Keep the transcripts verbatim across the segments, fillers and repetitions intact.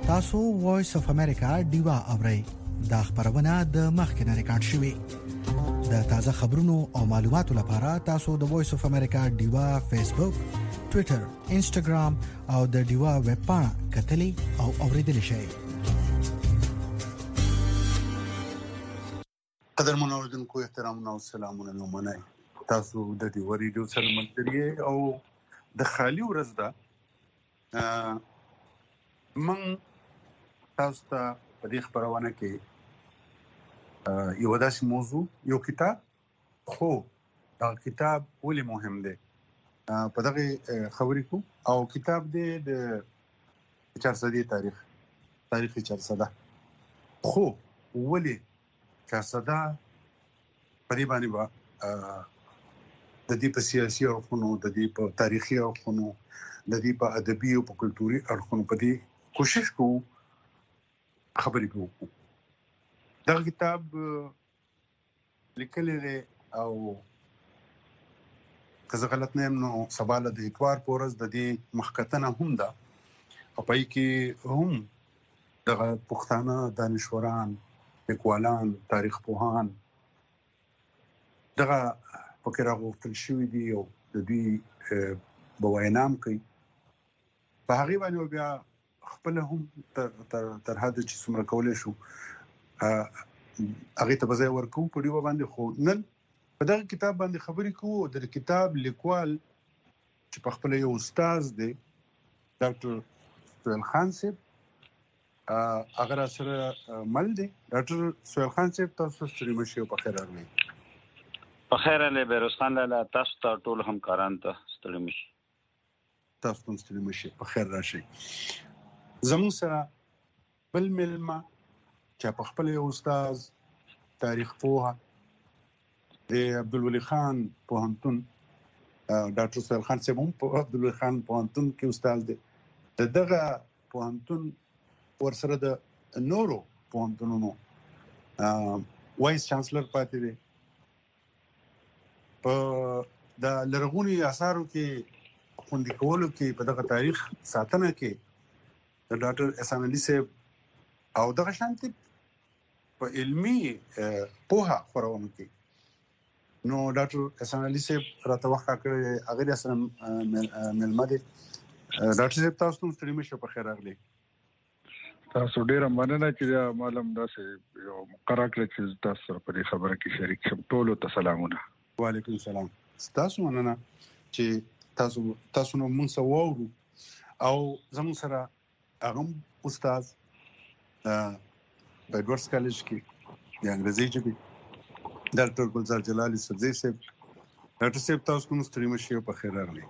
تاسو وایس اف امریکا ډیوا اورئ. دا خبرونه د مخکنه ریکارډ شوې. د تازه خبرونو او معلوماتو لپاره تاسو د وایس اف امریکا ډیوا فیسبوک، ټوئیټر، انسټاګرام او د ډیوا ویب پاڼه کتلې او اوریدلې شئ. قدرمن اوریدونکو احترامونه او سلامونه لومړی تاسو د ډیوا ریډیو سره ملګری او د خالي ورځ ده من تاسو ته په دې خبرونه کې یو داسې موضوع یو کتاب خو دا کتاب ولې مهم دی په دغه خبرې کو او کتاب دی د چار صدې تاریخ تاریخ چار صده خو ولې چار صده په دې باندې با د دې په سیاسي اړخونو د دې په تاریخي اړخونو د دې په ادبي او په کلتوري اړخونو په دې کوشش کوو خبرې کوو. دا کتاب لیکل دی او که زه غلط نه یم نو سباله د اتوار په ورځ د دې مخکتنه هم ده او په کې هم دغه پښتانه دانشوران، لیکوالان، تاریخ پوهان دغه پکې راغوښتل شوي دي او د دوی به وینام کوي. په هغې باندې بیا خپل هم تر حده چې څومره کولی شو هغې ته به ځای ورکوو په ډیوه باندې. خو نن په دغه کتاب باندې خبرې کوو. د کتاب لیکوال چې په خپله یو استاز دی ډاکټر سهیل خان صاحب هغه را سره مل دی. ډاکټر سهیل خان صاحب تاسو ستړي مه شئ او په خیر راغلئ. په خیر راغلئ بهروز خان لاله. تاسو ته ټول همکارانو ته ستړي مه شئ. تاسو هم ستړي مه شئ، په خیر راشئ. زموږ سره بل مېلمه چې په خپل یو استاز تاریخ پوه د عبدالولي خان پوهنتون ډاکټر سهیل خان صاحب هم په عبدالولي خان پوهنتون کې استاد دی. د دغه پوهنتون ورسره د نورو پوهنتونونو وایس چانسلر پاتې دی. په د لرغوني اثارو کې خوندي کولو کې په دغه تاریخ ساتنه کې د ډاکټر احسان علي صاحب او دغه شانتي په علمي پوهه خورونه کې نو ډاکټر احسان علي صاحب راته وخت کړی هغه سره ملمه دي. ډاکټر صاحب تاسو ته ستړي مشه په خیر راغلي. تاسو ډیر مننه چې معلم داسې یو مقرره کړی چې تاسو سره په دې خبره کې شریک شم. ټول ته سلامونه. وعلیکم السلام. تاسو مننه چې تاسو تاسو نو موږ سره وورو او زموږ سره هغه استاد په ایډورډز کالج کې د انګریزي ژبې ډاکټر ګلزار جلالي سرزي صاحب. ډاکټر صاحب تاسو کوم ستړي مه شئ په خیر راغلئ.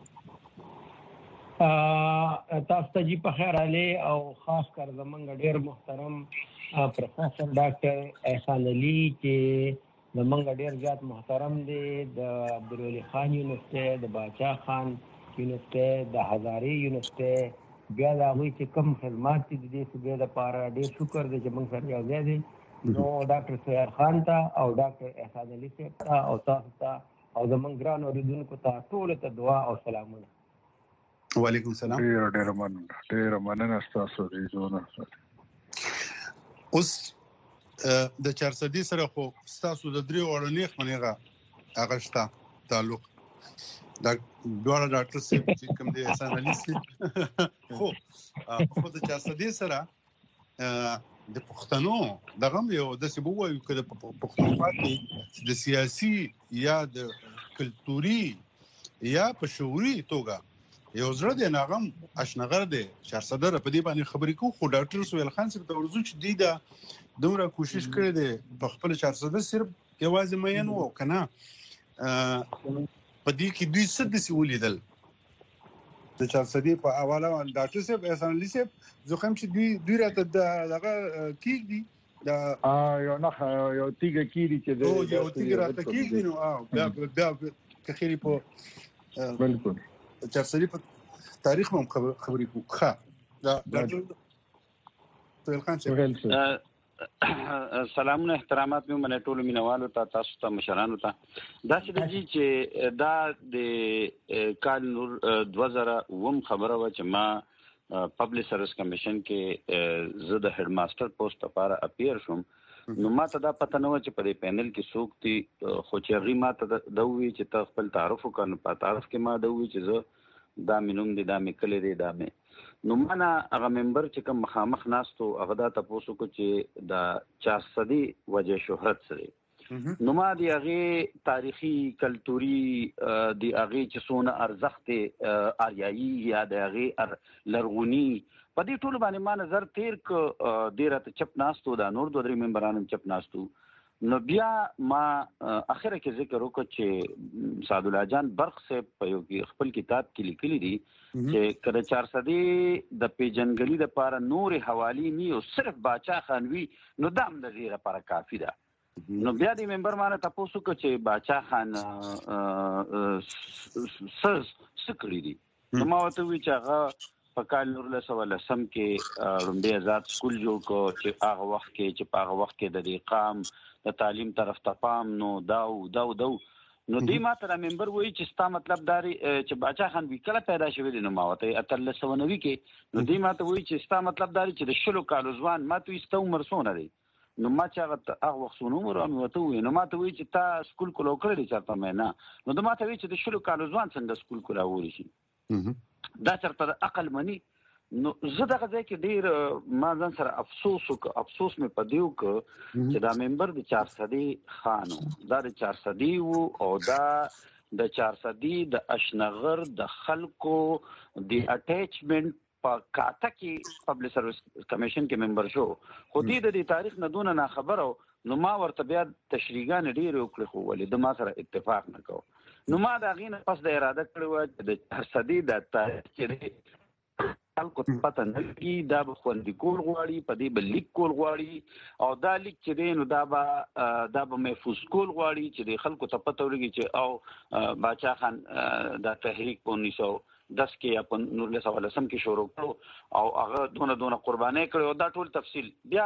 تاسو ته جی په خیر راغلئ او خاص کر زمونږ ډېر محترم پروفیسر ډاکټر احسان علي چې زمونږ ډېر زیات محترم دی، د عبدالولي خان یونیورسټۍ، د باچا خان یونیورسټۍ، د هزارې یونیورسټۍ، بیا د هغوی چې کوم خدمات دي د دې صوبې دپاره ډېر شکر دی چې موږ سره یو ځای دی. نو ډاکټر سهیل خان ته او ډاکټر احسان علي صاحب ته او تاسو ته او زموږ ګران اورېدونکو ته ټولو ته دعا او سلامونه. وعلیکم السلام. ډېره ډېره مننه ډېره مننه ستاسو د لیدلو. اوس د چار صدې سره خو ستاسو د درې واړو نیخ منېغه هغه شته تعلق دا دواړه ډاکټر صاحب چې کوم دی احسان علي صاحب خو خو د چار صدې سره د پښتنو دغه یو داسې به ووایو که د پښتونخوا کې د سیاسي یا د کلتوري یا په شعوري توګه یو زړه دی ناغم اشنغر دی چار صده په دې باندې خبرې کوو. خو ډاکټر سهیل خان صاحب ته ورځو چې دی دا دومره کوشش کړی دی په خپل چار صده صرف یوازې مین و که نه په دې کې دوی څه داسې ولیدل د چار صدې په حواله باندې. ډاکټر صاحب احسان علي صاحب زه خو هم چې دوی دوی راته دغه کېږدي یو نه یو تیږه کېږدي چې یو تیږه راته کېږدي نو بیا بیا که خیرې په بلکل چار صدې په تاریخ هم خبرې کوو. ښه دا ډاکټر سهیل خان صاحب سلامونه احترامات مې منه ټولو مینوالو ته، تاسو ته، مشرانو ته. داسې دی چې دا د کال نور دوه زره اووم خبره وه چې ما پبلک سروس کمیشن کې زه د هډ ماستر پوسټ لپاره اپیر شوم نو ما ته دا پته نه و چې په دې پینل کې څوک دي خو چې هغې ما ته دا ووایي چې ته خپل تعارف وکړه په تعارف کې ما دا ووایي چې زه دا مې نوم دی دا مې کلی دی دا مې نو ما نه هغه ممبر چې کوم مخامخ ناست و هغه دا تپوس وکړو چې دا چار صدي وجه شهرت څه دی نو ما د هغې تاریخي کلتوري د هغې چې څونه ارزښت دی اریایي یا د هغې لرغوني په دې ټولو باندې ما نظر تیر که ډېر راته چپ ناستو دا نور دوه درې ممبران هم چپ ناستو نو بیا ما اخره کې ذکر وکړ چې سعدالله جان برق صاحب په یو خپل کتاب کې لیکلي دي چې که د چار صدي د پیژنګلي دپاره نورې حوالې نه او صرف باچا خان وي نو دا هم د دې لپاره کافي ده نو بیا د ممبر ما نه تپوس وکړه چې باچا خان څه کړي دي نو ما ورته ووایي چې هغه په کال نولس سوه لسم کې لومړی آزاد سکول جوړ کړو چې هغه وخت کې چې په هغه وخت کې د دې قام د تعلیم طرف ته پام نو دا و دا و دا نو دوی ما ته دا ممبر وایي چې ستا مطلب دا چې باچا خان وي کله پیدا شوی دی نو ما ورته اتلس سوه نوي کې نو دوی ما ته وایي چې ستا مطلب دا چې د شلو کالو ځوان ما ته وایي ستا عمر څونه دی نو ما چې هغه هغه وخت څونه عمر مې ورته ووایي نو ما ته وایي چې تا سکول کولو کړی دی چېرته مې نه نو ده ما ته وایي چې د شلو کالو ځوان څنګه سکول کو راوړي شي دا چېرته د عقل مني نو زه دغه ځای کې ډېر ما ځان سره افسوس وکړ افسوس مې په دې وکړ چې دا ممبر د چار صدي خان و دا د چار صدي و او دا د چار صدي د اشنغر د خلکو د اټیچمنټ په کاته کې پبلک سروس کمیشن کې ممبر شو خو دې د دې تاریخ نه دونه ناخبره نو ما ورته بیا تشریحګانې ډېرې وکړې خو ولې د ما سره اتفاق نه کوو نو ما د هغې نه پس د اراده کړې وه چې د چار صدي د تاریخ چې دی خلکو ته پته نه لګي دا به خوندي کول غواړي په دې به لیک کول غواړي او دا لیک چې دی نو دا به دا به محفوظ کول غواړي چې د خلکو ته پته ولګي چې او باچا خان دا تحریک په انیس سو دس کې یا په نولس سوه لسم کې شروع کړو او هغه دونه دونه قربانۍ کړې او دا ټول تفصیل بیا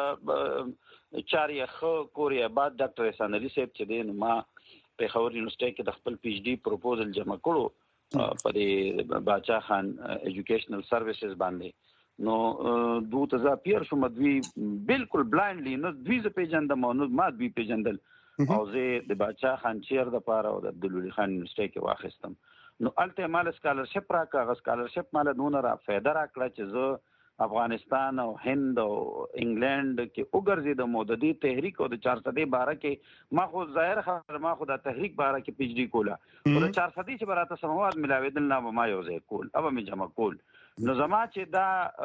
چار یې ښه کور یې آباد ډاکټر احسان علي صاحب چې دی نو ما پېښور یونیورسټۍ کې د خپل پی ایچ ډي پروپوزل جمع کړو په دې باچا خان ایجوکیشنل سروسز باندې نو دوی ته زه اپیر شوم دوی بالکل بلایندلی نه دوی زه پیژندم او نه ما دوی پیژندل او زه د باچا خان چیر دپاره او د عبدالولي خان یونیورسټۍ کې واخیستم نو هلته یې ماله سکالرشپ راکړه هغه سکالرشپ ماله دونه را فایده راکړه چې زه افغانستان او هند او انګلینډ کې وګرځېدم او د دې تحریک او د چار صدۍ باره کې ما خو ظاهر خبره ما خو د تحریک باره کې پی ایچ ډي کوله خو د چار صدۍ چې به راته څه مواد ملاوېدل نه به ما یو ځای کول او به مې جمع کول نو زما چې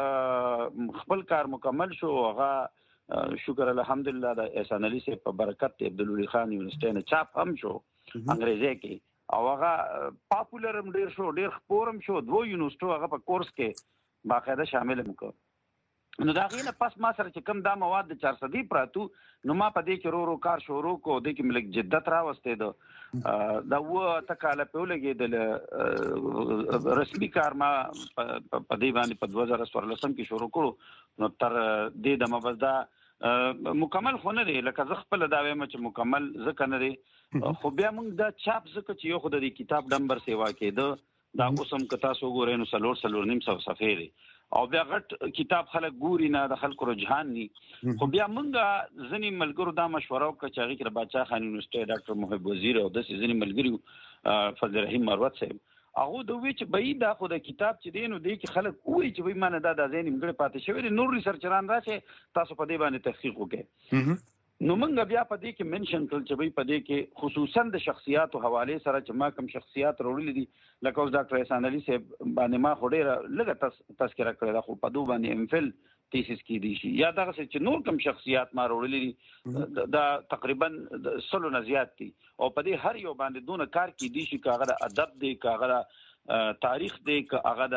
دا خپل کار مکمل شو هغه شکر الحمدلله د احسان علي صاحب په برکت د عبدالولي خان یونیورسټۍ نه چاپ هم شو انګریزي کې او هغه پاپولر هم ډېر شو ډېر خپور هم شو دوه یونیورسټو هغه په کورس کې باقاعده شامل هم کړ نو د هغې نه پس ما سره چې کوم دا مواد د چار صدۍ پراتو نو ما په دې کې ورو ورو کار شروع کړو دې کې مې لږ جدت راوستېده دا اووه اته کاله پرې ولګېدل رسمي کار ما په دې باندې په دوه زره څوارلسم کې شروع کړو نو تر دې دمه بس دا مکمل خو نه دی لکه زه خپله دا وایم چې مکمل ځکه نه دی خو بیا موږ دا چاپ ځکه چې یو خو د دې کتاب نمبر سیوا کېده دا اوس هم که تاسو وګورئ نو څلور څلور نیم سوه صفحې دی او بیا غټ کتاب خلک ګوري نه د خلکو رجحان ني خو بیا موږ ځینې ملګرو دا مشوره وکړه چې هغې کې د باچا خان یونیورسټۍ ډاکټر محب وزیر او داسې ځینې ملګري فضل رحیم مروت صاحب هغو د ووایي چې بهي دا خو د کتاب چې دی نو دی کې خلک ووایي چې بهي ما نه دا دا ځای نیمګړی پاتې شوی دی نور ریسرچران راشئ تاسو په دې باندې تحقیق وکړئ نو موږ بیا په دې کې منشن کړل چې بهي په دې کې خصوصا د شخصیاتو حوالې سره چې ما کوم شخصیات راوړلي دي لکه اوس ډاکټر احسان علي صاحب باندې ما خو ډېره لږه تذکره کړې ده خو په دو باندې ایم فل تیسیس کیدی شي یا دغسې چې نور کوم شخصیات ما راوړلي دي دا تقریبا سلو نه زیات دي او په دې هر یو باندې دونه کار کیدی شي که هغه د ادب دی که هغه د تاریخ دی که هغه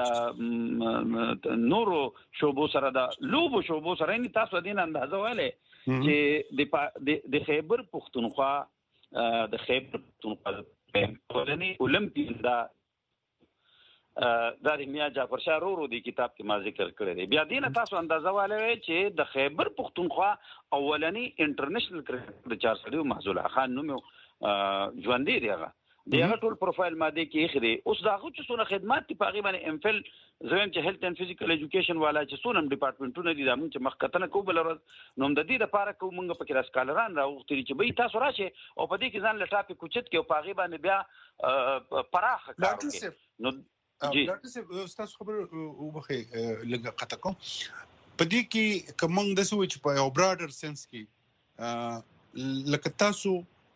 د نورو شعبو سره د لوبو شعبو سره یعنې تاسو د دې نه اندازه ویلی چې د خیبر پښتونخوا د خیبر پښتونخوا ټولنې اولمپیک دا دا د میا جعفر شاه رورو د کتاب کې ما ذکر کړی دی بیا دې نه تاسو اندازه والی چې د خیبر پښتونخوا اولنی انټرنیشنل کرکټر د چار صدۍ محظ الله خان نوم ژوندی دی هغه د هغه ټول پروفایل ماده کې خري اوس دا خو چې څونه خدمات دي پاغي باندې ام فل زم چې هیلث اند فزیکل ایجوکیشن والا چې څونه ډپارټمنټونه دي دا موږ چې مخکتنه کو بل نو د دې لپاره کو موږ په کې راسکالران راوختري چې به تاسو راشي او په دې کې ځان لټاپي کوچت کې او پاغي باندې بیا پراخ کار کوي نو جی ډاکټر صاحب تاسو خبر وبخي لګه قطع کوم په دې کې کوم د سوي چې په یو براډر سنس کې لکه تاسو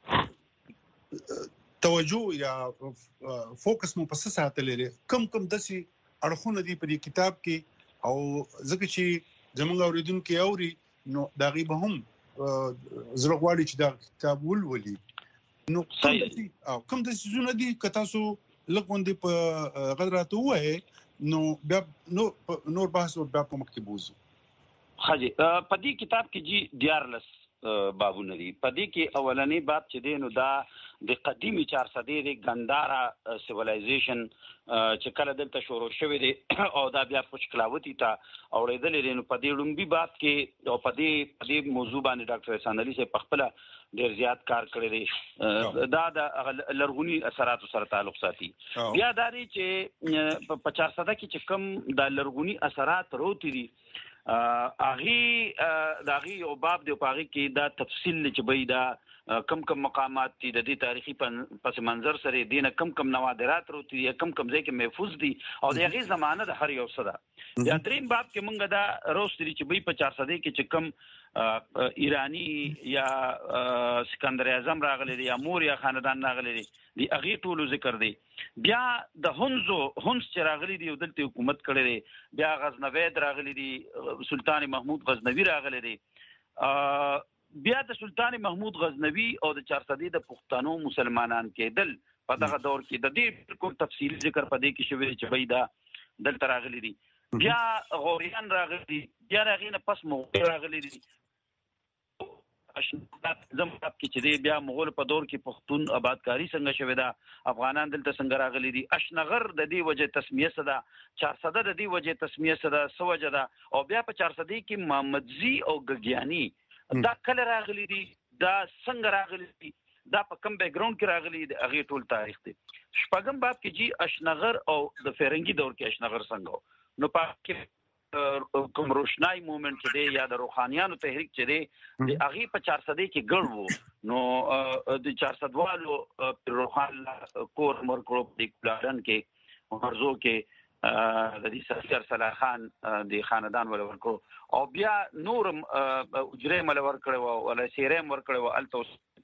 توجه یا فوکس مو په ساته لري کم کم دسي اړخونه دي په دې کتاب کې او ځکه چې زموږ اوریدونکو اوري نو دا غي به هم زړه غواړي چې دا کتاب ولولي نو کوم دسي او کوم دسي زونه دي که تاسو لګوندې په غدراته وای نو بیا نو نور بحث او بیا په مکتبوزو حاجی په دې کتاب کې جی دیارلس بابونه دي په دې کې اولنې باب چې دی نو دا د قدیمی چار صدې د ګندارا سیویلایزیشن چې کله دلته شروع شوی دی او دا بیا پښکلاوتی تا اورېدل لري نو په دې لومبي باب کې او په دې په دې موضوع باندې ډاکټر احسان علي سے پخپل ډیر زیات کار کړی دی دا د لرغونی اثرات سره تعلق ساتي بیا دا دی چې په چار صده کې چې کم د لرغونی اثرات وروتي دي اغي داغي او باب دی پاغي کې دا تفصیل چې به دا کم کم مقامات دي د دې تاریخي پس منظر سره دینه کم کم نوادرات وروتي دي کم کم ځای کې محفوظ دي او د هغه زمانه د هر یو صدا یا دریم باب کې مونږ دا روستري چې به په چار صدې کې چې کم ایرانی یا سکندر اعظم راغلي دي یا موریا خاندان راغلي دي دی هغه ټول ذکر دی بیا د هنزو هنز چې راغلي دي دلته حکومت کړي دي بیا غزنوید راغلي دي سلطان محمود غزنوی راغلي دي بیا د سلطان محمود غزنوی او د چار صدې د پښتنو مسلمانان کېدل په دغه دور کې د دې بالکل تفصیل ذکر پدې کې شوی چې بيدا دلته راغلي دي بیا غوریان راغلي دي بیا راغینه پس مغول راغلي دي زموږ کې چې دی بیا مغول په دور کې پښتون آبادکاری څنګه شوی دا افغانان دلته څنګه راغلي دي اشنغر د دې وجه تسمیه صدا چار صده د دې وجه تسمیه صدا سوجه دا او بیا په چار صدې کې محمدزي او ګګیانی دا کله راغلي دي دا څنګه راغلي دي دا په کوم بیک ګراوند کې راغلي دي هغه ټول تاریخ دی شپږم باب کې جی اشنغر او د فرنګي دور کې اشنغر څنګه نو په کوم روشنايي موومېنټ چې دی یا د روحانيانو تحریک چې دی د هغه په چار صدې کې ګړ وو نو د چار صدوالو روحان کور مرکړو د کلارن کې مرزو کې د دې سفیر صلاح خان د خاندان ول ورکړو او بیا نورم اجره مل ورکړو ولا سیرم ورکړو التو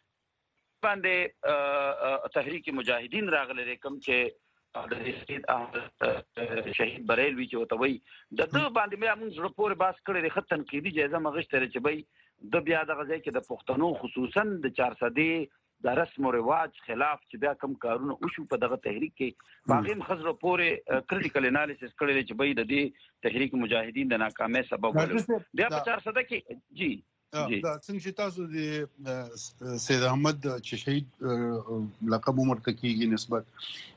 باندې تحریک مجاهدین راغله کوم چې د شهید شهید بریلوی چې وتوي د دې باندې موږ زړه پورې باس کړی د خطن کې دي جایزه مغشتره چې به د بیا د غځای کې د پښتنو خصوصا د چار صدې د رسم او رواج خلاف چې بیا کم کارونه وشو په دغه تحریک کې باغیم خزر پورې کریټیکل انالیسس کړی چې به د دې تحریک مجاهدین د ناکامۍ سبب ولر بیا په چار صده کې جی جی دا څنګه چې تاسو د سید احمد چې شهید لقب عمر تکیږي نسبت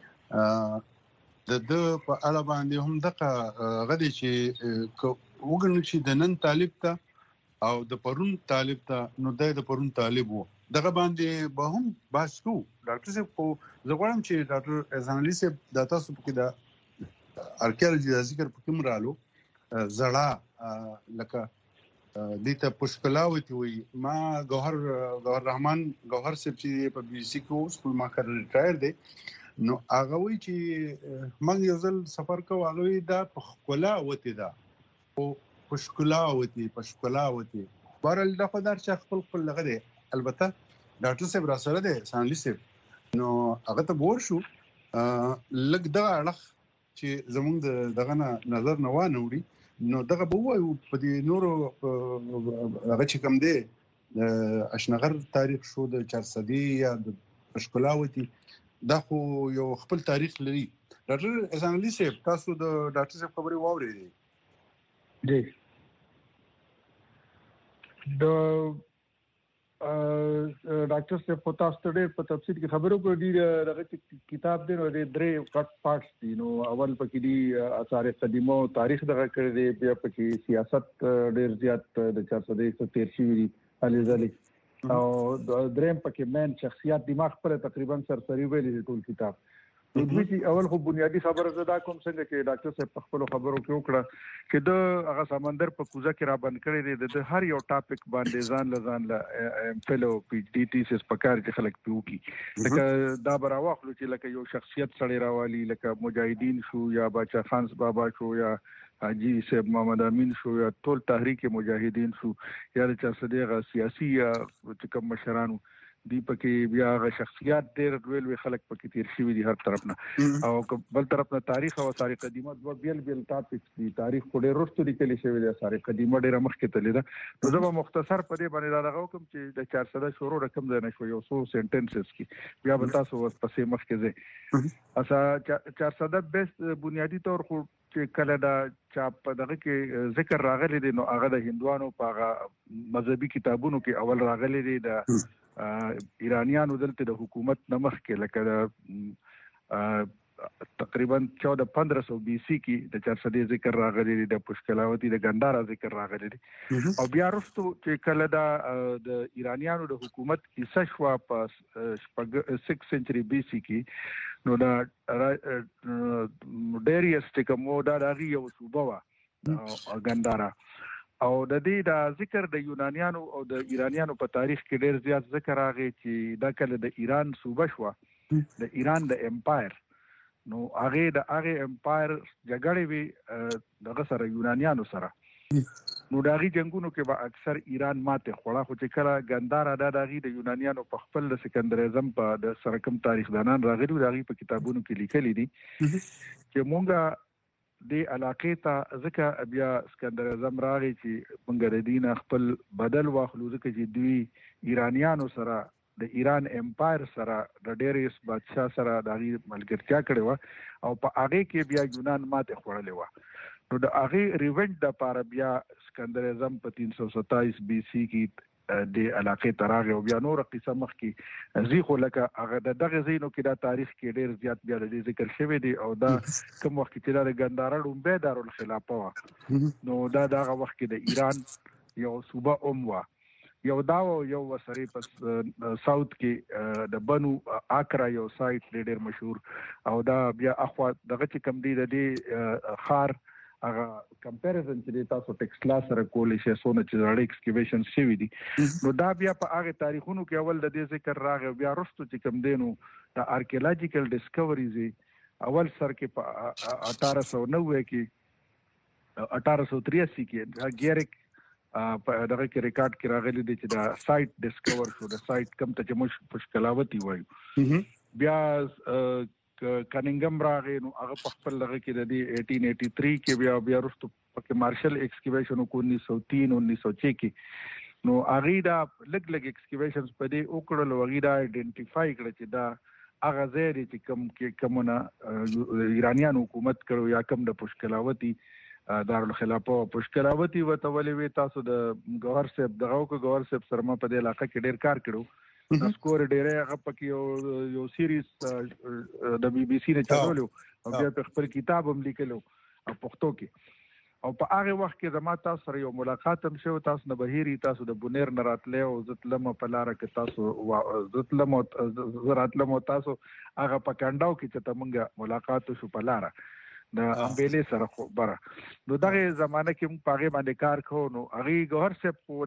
د د په اړه باندې هم دغه غدي چې وګڼل چې د نن طالب ته او د پرون طالب ته نو د پرون طالب وو دغه باندې به هم بحث کو ډاکټر صاحب کو زه غواړم چې ډاکټر احسان علي صاحب د تاسو په کې دا ارکیالوجي ذکر پکې مرالو زړه لکه د ته پښکلاوتی وي ما گوهر گوهر رحمان گوهر صاحب چې په بي سي کې سکول ما کار ریټایر دی نو هغه وی چې موږ یو ځل سفر کوو هغه وی دا پښکلاوتی دا او پښکلاوتی پښکلاوتی بهرل دا خدای چې خپل خپل لغه دی البته ډاکټر صاحب را سره دی سانلی صاحب نو هغه ته بور شو لګ دا اړه چې زمونږ دغه نظر نه وانه وړي نو دغه به وایو په دې نورو هغه چې کوم دی اشنغر تاریخ شو د چار صدې یا د پښکلاوتی دا خو یو خپل تاریخ لري ډاکټر احسان علي صاحب تاسو د ډاکټر صاحب خبري واورېدې جی د ډاکټر صاحب په تاسو ته ډېر په تفصیل کې خبرو کړې دغه کتاب دی نو د درې کټ پارټس دي نو اول پکې دي آثار قدیمه او تاریخ دغه کړی دی بیا پکې سیاست ډېر زیات د چار صدې څخه تیر شوی دی علي ځلې او دریم پکې مین شخصیت دماغ پر تقریبا سرسری ویلې ټول کتاب نو دوی چې اول خو بنیادی خبره زدا کوم څنګه چې ډاکټر صاحب په خپل خبرو کې وکړه چې د هغه سمندر په کوزه کې را بند کړی دی د هر یو ټاپک باندې ځان لزان ل ام فلو پی ډی ټی سس پکار چې خلک پیوکی لکه دا براواخلو چې لکه یو شخصیت سړی راوالي لکه مجاهدین شو یا باچا خان بابا شو یا حاجی صاحب محمد امین شو یا ټول تحریک مجاهدین شو یا چې صدیغه سیاسي چې کوم مشرانو دی پکې بیا غ شخصیت ډېر ډول وی خلک پکې تیر شوی دي هر طرف نه او بل طرف نه تاریخ او تاریخ قدیمه دوه بیل بیل ټاپکس دي تاریخ کو ډېر وروسته لیکل شوی دی تاریخ قدیمه ډېر مخکې تللی ده نو زه به مختصر په دې باندې دا راغو کوم چې د چار سده شروع رقم ده نشو یو څو سنټنسز کې بیا به تاسو پسې مخکې ځئ اسا چار سده بیس بنیادی طور خو چې کله دا چا په دغه کې ذکر راغلی دی نو هغه د هندوانو په مذهبي کتابونو کې اول راغلی دی د ایرانیانو دلته د حکومت نمخ کې لکه تقریبا چودہ پندرہ سو بی سی کې د چار سده ذکر راغلی دی د پشکلاوتی د ګندارا ذکر راغلی دی او بیا وروسته چې کله دا د ایرانیانو د حکومت کیسه شو په سکس سنچري بی سی کې نو دا ډیریس چې کومو دا دغه یو صوبه وا ګندارا او د دې د ذکر د یونانیانو او د ایرانیانو په تاریخ کې ډېر زیات ذکر راغی چې دا کله د ایران صوبه شو د ایران د امپایر نو هغه د هغه امپایر جګړې وی دغه سره یونانیانو سره نو داغي جنگونو کې به اکثر ایران ماته خوړه خو چې کله ګندارا د داغي د یونانیانو په خپل سکندر اعظم په د سرکم تاریخ دانان راغلي داغي په کتابونو کې لیکلي دي چې مونږه د علاقې ته ځکه بیا سکندر اعظم راغی چې مونږ د دین خپل بدل واخلو ځکه چې دوی ایرانیانو سره د ایران امپایر سره د ډیریس بادشاه سره د ملګرتیا کړې و او په هغه کې بیا یونان ماته خوړلې و نو د هغه ریونج د پاره بیا سکندر اعظم په تین سو ستائیس بی سی کې د علاقې تراغه او بیا نور قصه مخ کې زیخو لکه هغه د دغه زینو کې د تاریخ کې ډیر زیات بیا د ذکر شوی دی او دا کوم وخت چې د ګندارا لومبه دارالخلافه و نو دا دغه وخت کې د ایران یو صوبه اوم و یو دا یو وسری پس ساوث کې د بنو اکرا یو سایت ډیر مشهور او دا بیا اخوا دغه چې کم دی د دې خار هغه کمپیریزن چې تاسو ټیکسلا سره کولای شئ سونه چې اړ ایکسکیویشن شوی دي نو دا بیا په هغه تاریخونو کې اول د دې ذکر راغی بیا وروسته چې کم دینو د آرکیولوژیکل ډیسکوریز اول سر کې په اٹھارہ سو نوے کې اٹھارہ سو تریاسی کې ګیریک په دغه کې ریکارډ کې راغلی دی چې دا سایت ډیسکور شو د سایت کم ته چې مش پشکلاوتی وایو بیا کننګم راغی نو هغه په خپل لغه کې د دې اٹھارہ سو ترانوے کې بیا بیا وروسته پکې مارشل ایکسکیویشن کو انیس سو تین انیس سو چھ کې نو هغه دا لګ لګ ایکسکیویشنز په دې وکړل او هغه دا آئیډنټیفای کړ چې دا هغه ځای چې کم کې کومه ایرانیان حکومت کړو یا کم د پشکلاوتی دارالخلافه پشکلاوتی وته ولې وی تاسو د گوهر صاحب دغه کو گوهر صاحب سره په دې علاقې کې ډیر کار کړو سکور ډیره هغه پکې یو یو سیریز د بي بي سي نه چلولو او بیا په خپل کتاب هم لیکلو په پښتو کې او په هغه وخت کې زما تاسو سره یو ملاقات هم شو تاسو نه بهيري تاسو د بونیر نه راتلې او زتلمه په لار کې تاسو زتلمه زراتلمه تاسو هغه په کانډاو کې چې تمنګ ملاقات شو په لار د امبېلې سره خو بره نو دغه زمانه کې موږ پاغه باندې کار کوو نو هغه ګوهر صاحب په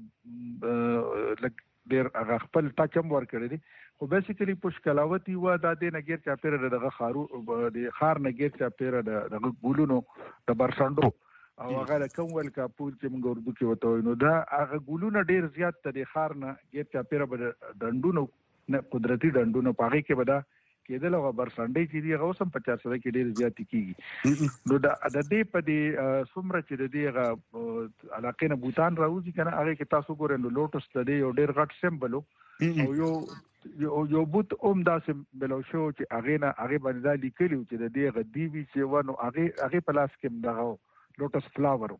داسې لک ډیر هغه خپل ټاچم ور کړی دي خو بیسیکلی پشکلاوتی و د دې نګیر چا پیر دغه خارو د خار نګیر چا پیر دغه ګولونو د برساندو او هغه کوم ول کا پول چې موږ اردو کې وته نو دا هغه ګولونه ډیر زیات د خار نه غیر چا پیر دندونو نه قدرتي دندونو پاغي کې ودا کېدل او برسانډي چې دی هغه سم پچاس سره کې ډیر زیات کیږي نو دا د دې په دې څومره چې د دې علاقې نه بوتان راوځي کنه هغه کې تاسو ګورئ نو لوټس د دې یو ډیر غټ سمبل او یو یو یو بوت اوم داسې بلو شو چې هغه نه هغه باندې لیکلی چې د دې غدی وی چې ونه هغه هغه پلاس کې دغه لوټس فلاور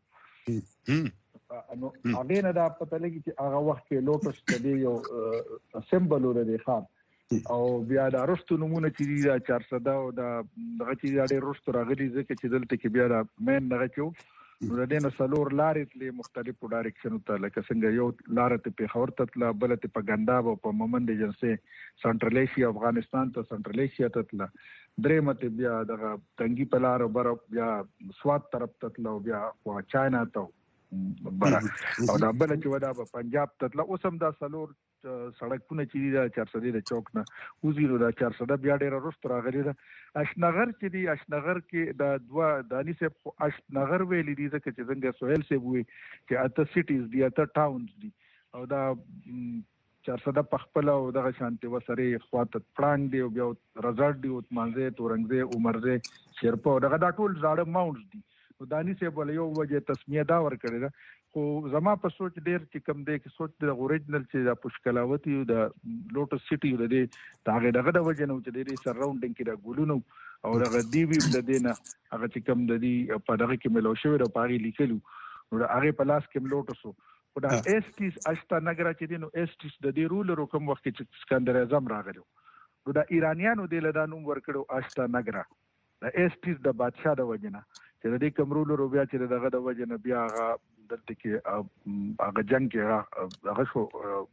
نو هغه نه دا پته لګي چې هغه وخت کې لوټس د دې یو سمبل ورته خام او بیا د ارستو نمونه چې دا چار سده او دا دغه چې دا ډېر رستو راغلي ځکه چې دلته کې بیا دا مین دغه چې نو د دې نه څلور لارې تلې مختلفو ډایرکشنو ته، لکه څنګه یو لاره ته پېښور ته تله، بله ته په ګنداب او په مومند ایجنسۍ سنټرل ایشیا افغانستان ته سنټرل ایشیا ته تله، درېیمه ته بیا دغه تنګي په لاره بره بیا سوات طرف ته تله او بیا خوا چاینا ته بره، او دا بله چې وه دا به پنجاب ته تله. اوس هم دا څلور سړکونه چې دي دا چارسدې د چوک نه وځي، نو دا چارسده بیا ډېره وروسته راغلې ده. اشنغر چې دي، اشنغر کې دا دوه داني صاحب خو اشنغر ویلي دي ځکه چې څنګه سهیل صاحب وایي چې اته سیټیز دي، اته ټاونز دي، او دا چارسده په خپله او دغه شانتې وسرې خواته پړانګ دی او بیا رزړ دی، اوتمانځی، تورنګزی، عمرزی، شیرپه، دغه دا ټول زاړه ماونټس دي. نو داني صاحب ول یو وجه تسمیه دا ورکړې ده، خو زما په سوچ ډېر چې کوم دی کې سوچ د اوریجنل چې د پشکلاوتی او د لوټس سټي د دې د هغې دغه د وجه نه چې د دې سراونډینګ کې د ګلونو او دغه دی وی د دې نه هغه چې کوم د دې په دغه کې ملو شوی د پاغي لیکلو، نو د هغې په لاس کې لوټسو خو دا ایسټیس اشتا نګرا چې دی نو ایسټیس د دې رولر کوم وخت چې اسکندر اعظم راغلو، نو د ایرانیانو د له نوم ورکړو اشتا نګرا، د ایسټیس د بادشاه د وجه نه چې د دې کوم رولر بیا چې دغه د وجه نه بیا هغه دلته کې هغه جنګ کې هغه شو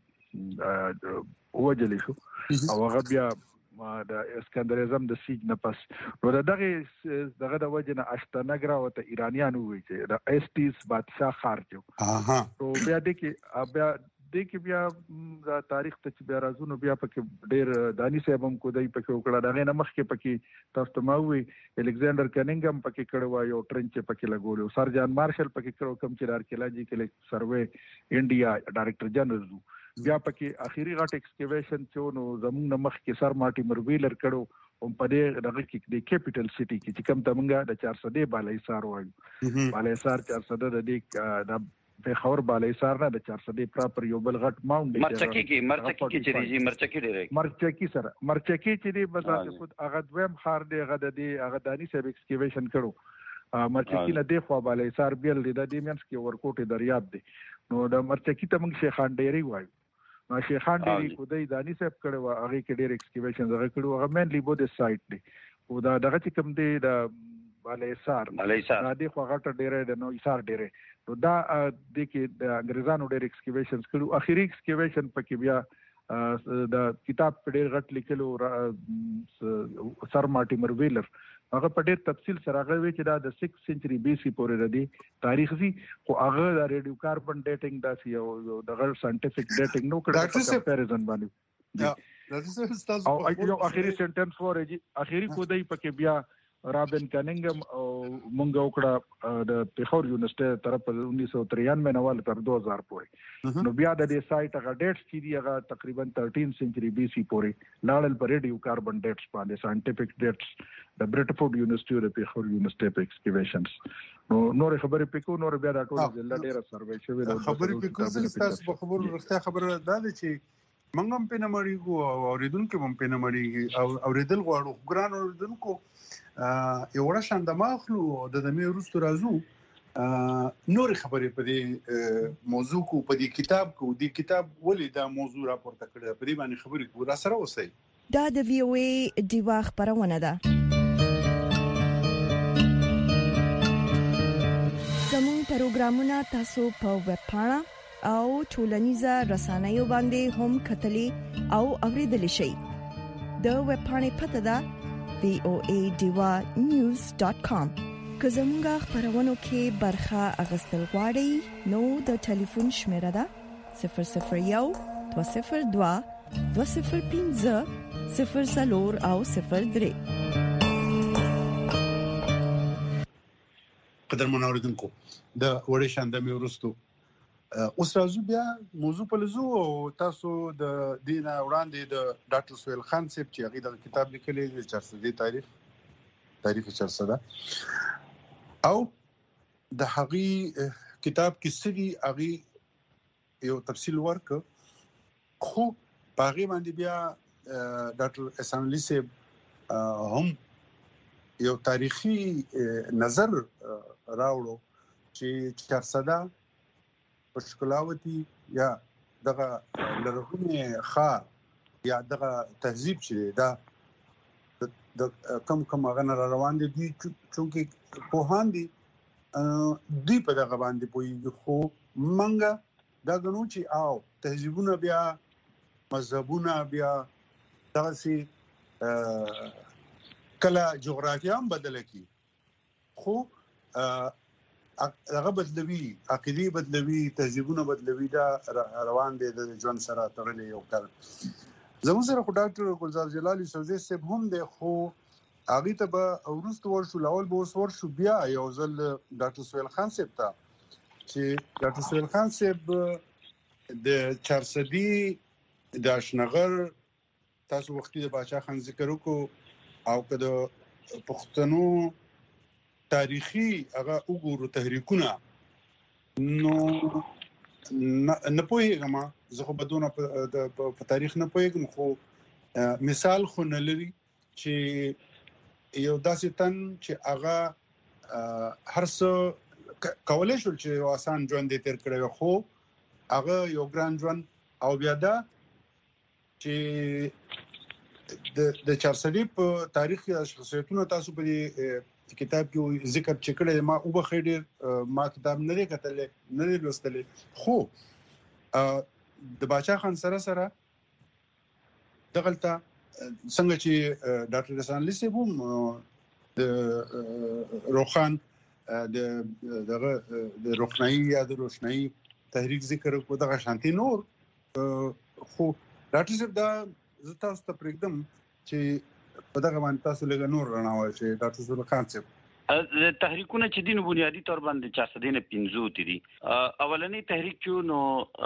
وجلی شو او هغه بیا د اسکندر اعظم د سیج نه پس نو دغه دغه د وجه نه اشتنګرا او ته ایرانیانو وی چې د ایسټیس بادشاه خارجو اها نو بیا د کې بیا د کې بیا د تاریخ ته بیا راځو بیا پکې ډېر دانی صاحب هم کو دی پکې وکړه دغه نه مخکې پکې تاسو ته ماوي الکساندر کنینګم پکې کړو یو ټرنچ پکې لګولو، سر جان مارشل پکې کړو کوم چې آرکیولوژیکل سروې انډیا ډایرکټر جنرال بیا پکې اخیری غټ ایکسکیویشن چې نو زموږ نه مخکې سر مارټیمر ویلر کړو او په دې دغه کې د کیپټل سټي کې چې کوم تمنګا د چار سده بالایسار وایو بالایسار چار سده د دې د په خور بالایسار نه د چار سده پراپر یو بل غټ ماونټ مرچکی کې مرچکی کې چې ریږي مرچکی ډېر مرچکی سره مرچکی چې دی بس خود هغه دویم خار دی هغه د دې هغه دانی سب ایکسکیویشن کړو مرچکی نه دی خو بالایسار بیل دی د دې مینس کې ورکوټ دریاب دی نو د مرچکی ته موږ شیخان ډېری وایو نو شیخان ډېری کو دی دانی سب کړو هغه کې ډېر ایکسکیویشن زغه کړو هغه مینلی بو د سایت دی او دا دغه چې کوم دی د بالایسار بالایسار دا دی خو غټ ډېر دی نو ایثار ډېر نو دا د کې د انګریزانو ډېر ایکسکیویشنز کړو اخیری ایکسکیویشن پکې بیا د کتاب په ډېر غټ لیکلو سر مارټیمر ویلر هغه په ډېر تفصیل سره هغه وی چې دا د سکس سنچري بي سي پورې ردی تاریخ سي خو هغه د ریډیو کاربن ډیټینګ داسې یو دغه ساينټیفیک ډیټینګ نو کړی په کمپیریزن باندې او یو اخیری سنټنس ورېږي اخیری کو دی پکې بیا رابن کنینګم او مونږ وکړه د پیښور یونیورسيټي طرف په انیس سو ترانوي نوال تر دو هزار پورې نو بیا د دې سایت هغه ډیټس چې دی هغه تقریبا تیرټین سنچري بي سي پورې لاړل پر ریډیو کاربن ډیټس باندې ساينټیفیک ډیټس د برټفورد یونیورسيټي او پیښور یونیورسيټي په ایکسکیویشنز نو نور خبرې پکو نور بیا دا ټول ځله ډیره سروې شوی د خبرې پکو تاسو په خبرو رښتیا خبره ده چې منګم په نمړیږو او اوریدونکو هم په نمړیږي او اوریدل غواړو ګران اوریدونکو یو ورشان د ماخلو د دمه روستو رازو نور خبرې په دې موضوع کو په دې کتاب کو دې کتاب ولې دا موضوع راپورته کړه په دې باندې خبرې کو را سره اوسئ دا د وی او ای دیوا خبرونه ده زموږ پروګرامونه تاسو په ویب پاڼه او ټولنیزه رسنیو باندې هم کتلی او اوریدل شئ د ویب پاڼې پته ده وی او ای دیوا نیوز ډاٹ کام که زموږ خبرونو کې برخه اغستل غواړئ نو د ټلیفون شمیره ده صفر صفر یو دوه صفر دوه دوه صفر پنځه صفر څلور او صفر درې قدرمن اوریدونکو د وړې شاندمه ورستو اوس راځو بیا موضوع په لزو او تاسو د دینه وړاندې د ډاکټر سهیل خان صاحب چې هغه د کتاب لیکلی دی چارسدي تاریخ تاریخ چارسده او د هغه کتاب کې سړي هغه یو تفصیل ورک خو باغې باندې بیا ډاکټر احسان علي صاحب هم یو تاریخي نظر راوړو چې چارسده پشکلاوتی یا دغه لرغونی خار یا دغه تهذیب چې دا د کم کم غن را روان دي چونکه په هاندي دوی په دغه باندې پوهیږي. خو منګه دا غنو چې او تهذیبونه بیا مذهبونه بیا داسې کله جغرافیه هم بدله کی خو هغه بدلوي عقیده بدلوي تهذیبونه بدلوي دا روان دي د ژوند سره تړلې یو کار. زموږ سره خو ډاکټر ګلزار جلالي سوزي صاحب هم دی خو هغه ته به ورسته ورشو لاول به ورشو بیا یو ځل ډاکټر سهیل خان صاحب ته چې ډاکټر سهیل خان صاحب د چارسدي د اشنغر تاسو وختي د باچا خان ذکر وکړو او کده پښتنو تاریخي هغه وګورو تحریکونه نو نه پوهیږم زه خو بدونه په تاریخ نه پوهیږم خو مثال خو نه لري چې یو داسې تن چې هغه هر څه کولای شو چې آسان ژوند تیر کړی خو هغه یو ګران ژوند او بیا دا چې د د چارسدي په تاریخ یا شخصیتونو تاسو په کتاب کې ذکر چکړې ما او بخیر ما کتاب نه لري کتلې نه لوستلې خو د باچا خان سره سره دغلطه څنګه چې ډاکټر رسان لیسي بوم د روخان د دغه د روښنايي یا د روښنايي تحریک ذکر کو دغه شانتي نور خو ډاکټر صاحب دا زه تاسو ته پرېږدم چې په دغه باندې تاسو لږ نور رڼا واچوئ. ډاکټر سهیل خان صاحب تحریکونه چې دین بنیادی تور باندې چارسدي نه پنځو دي. اولنی تحریک چې نو